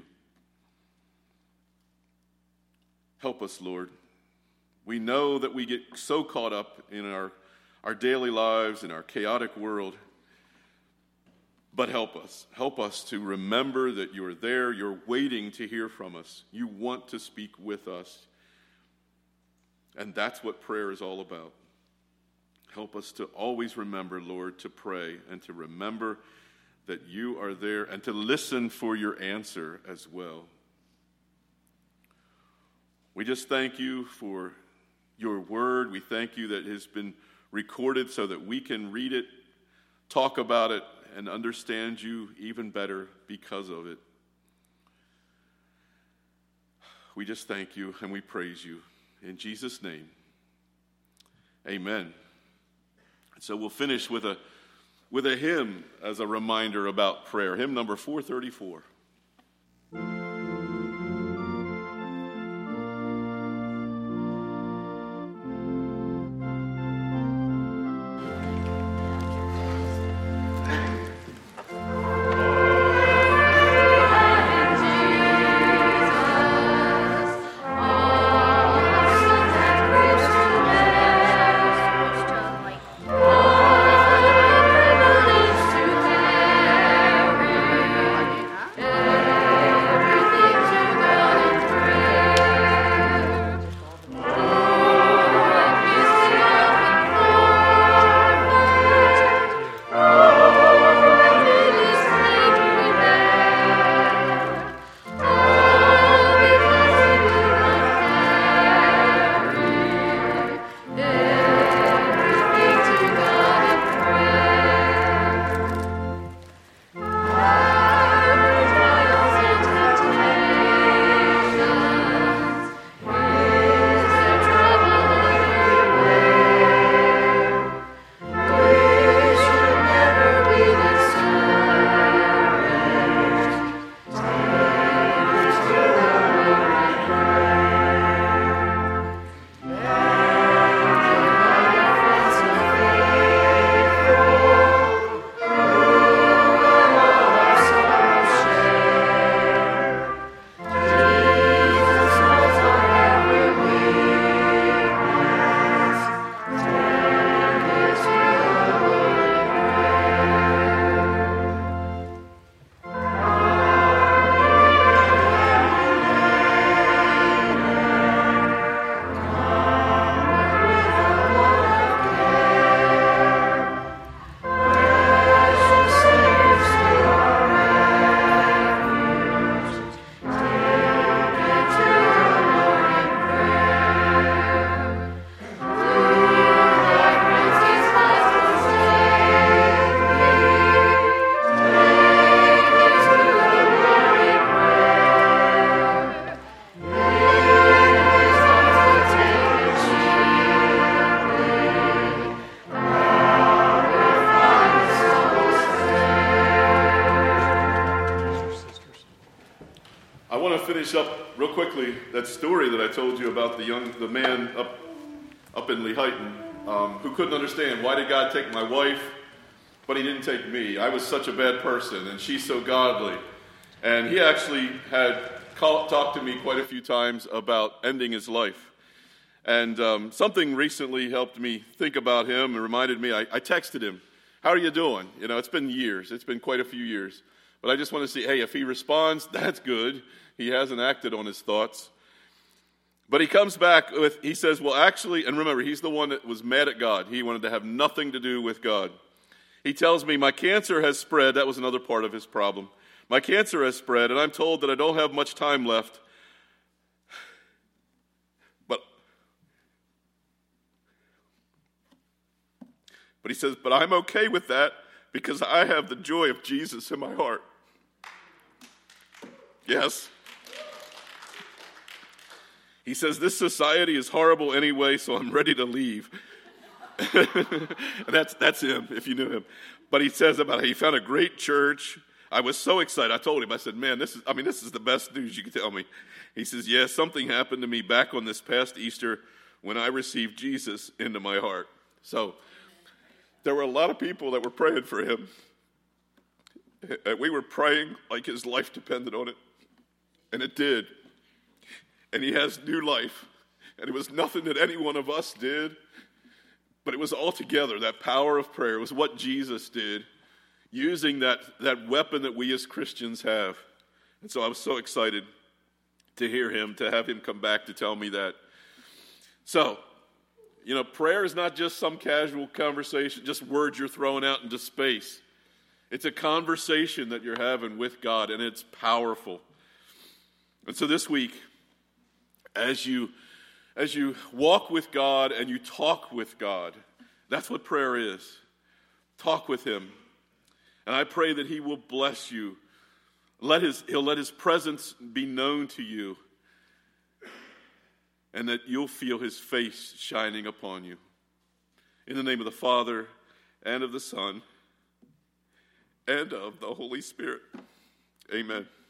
Help us, Lord. We know that we get so caught up in our, our daily lives, in our chaotic world, but help us. Help us to remember that you're there, you're waiting to hear from us. You want to speak with us. And that's what prayer is all about. Help us to always remember, Lord, to pray and to remember that you are there and to listen for your answer as well. We just thank you for your word. We thank you that it has been recorded so that we can read it, talk about it, and understand you even better because of it. We just thank you and we praise you. In Jesus' name, amen. So we'll finish with a with a hymn as a reminder about prayer. Hymn number four thirty-four. Finish up real quickly that story that I told you about the young, the man up, up in Lehighton um, who couldn't understand why did God take my wife, but He didn't take me. I was such a bad person, and she's so godly. And he actually had call, talked to me quite a few times about ending his life. And um, something recently helped me think about him and reminded me. I, I texted him, "How are you doing?" You know, it's been years. It's been quite a few years. But I just want to see, hey, if he responds, that's good. He hasn't acted on his thoughts. But he comes back with, he says, well, actually, and remember, he's the one that was mad at God. He wanted to have nothing to do with God. He tells me, my cancer has spread. That was another part of his problem. My cancer has spread, and I'm told that I don't have much time left. But, but he says, but I'm okay with that because I have the joy of Jesus in my heart. Yes. He says, this society is horrible anyway, so I'm ready to leave. that's that's him, if you knew him. But he says about how he found a great church. I was so excited. I told him, I said, man, this is, I mean, this is the best news you could tell me. He says, yes, yeah, something happened to me back on this past Easter when I received Jesus into my heart. So there were a lot of people that were praying for him. And we were praying like his life depended on it. And it did. And he has new life. And it was nothing that any one of us did, but it was all together, that power of prayer. It was what Jesus did, using that, that weapon that we as Christians have. And so I was so excited to hear him, to have him come back to tell me that. So, you know, prayer is not just some casual conversation, just words you're throwing out into space. It's a conversation that you're having with God, and it's powerful. And so this week, as you as you walk with God and you talk with God, that's what prayer is. Talk with him. And I pray that he will bless you. Let his, he'll let his presence be known to you, and that you'll feel his face shining upon you. In the name of the Father, and of the Son, and of the Holy Spirit. Amen.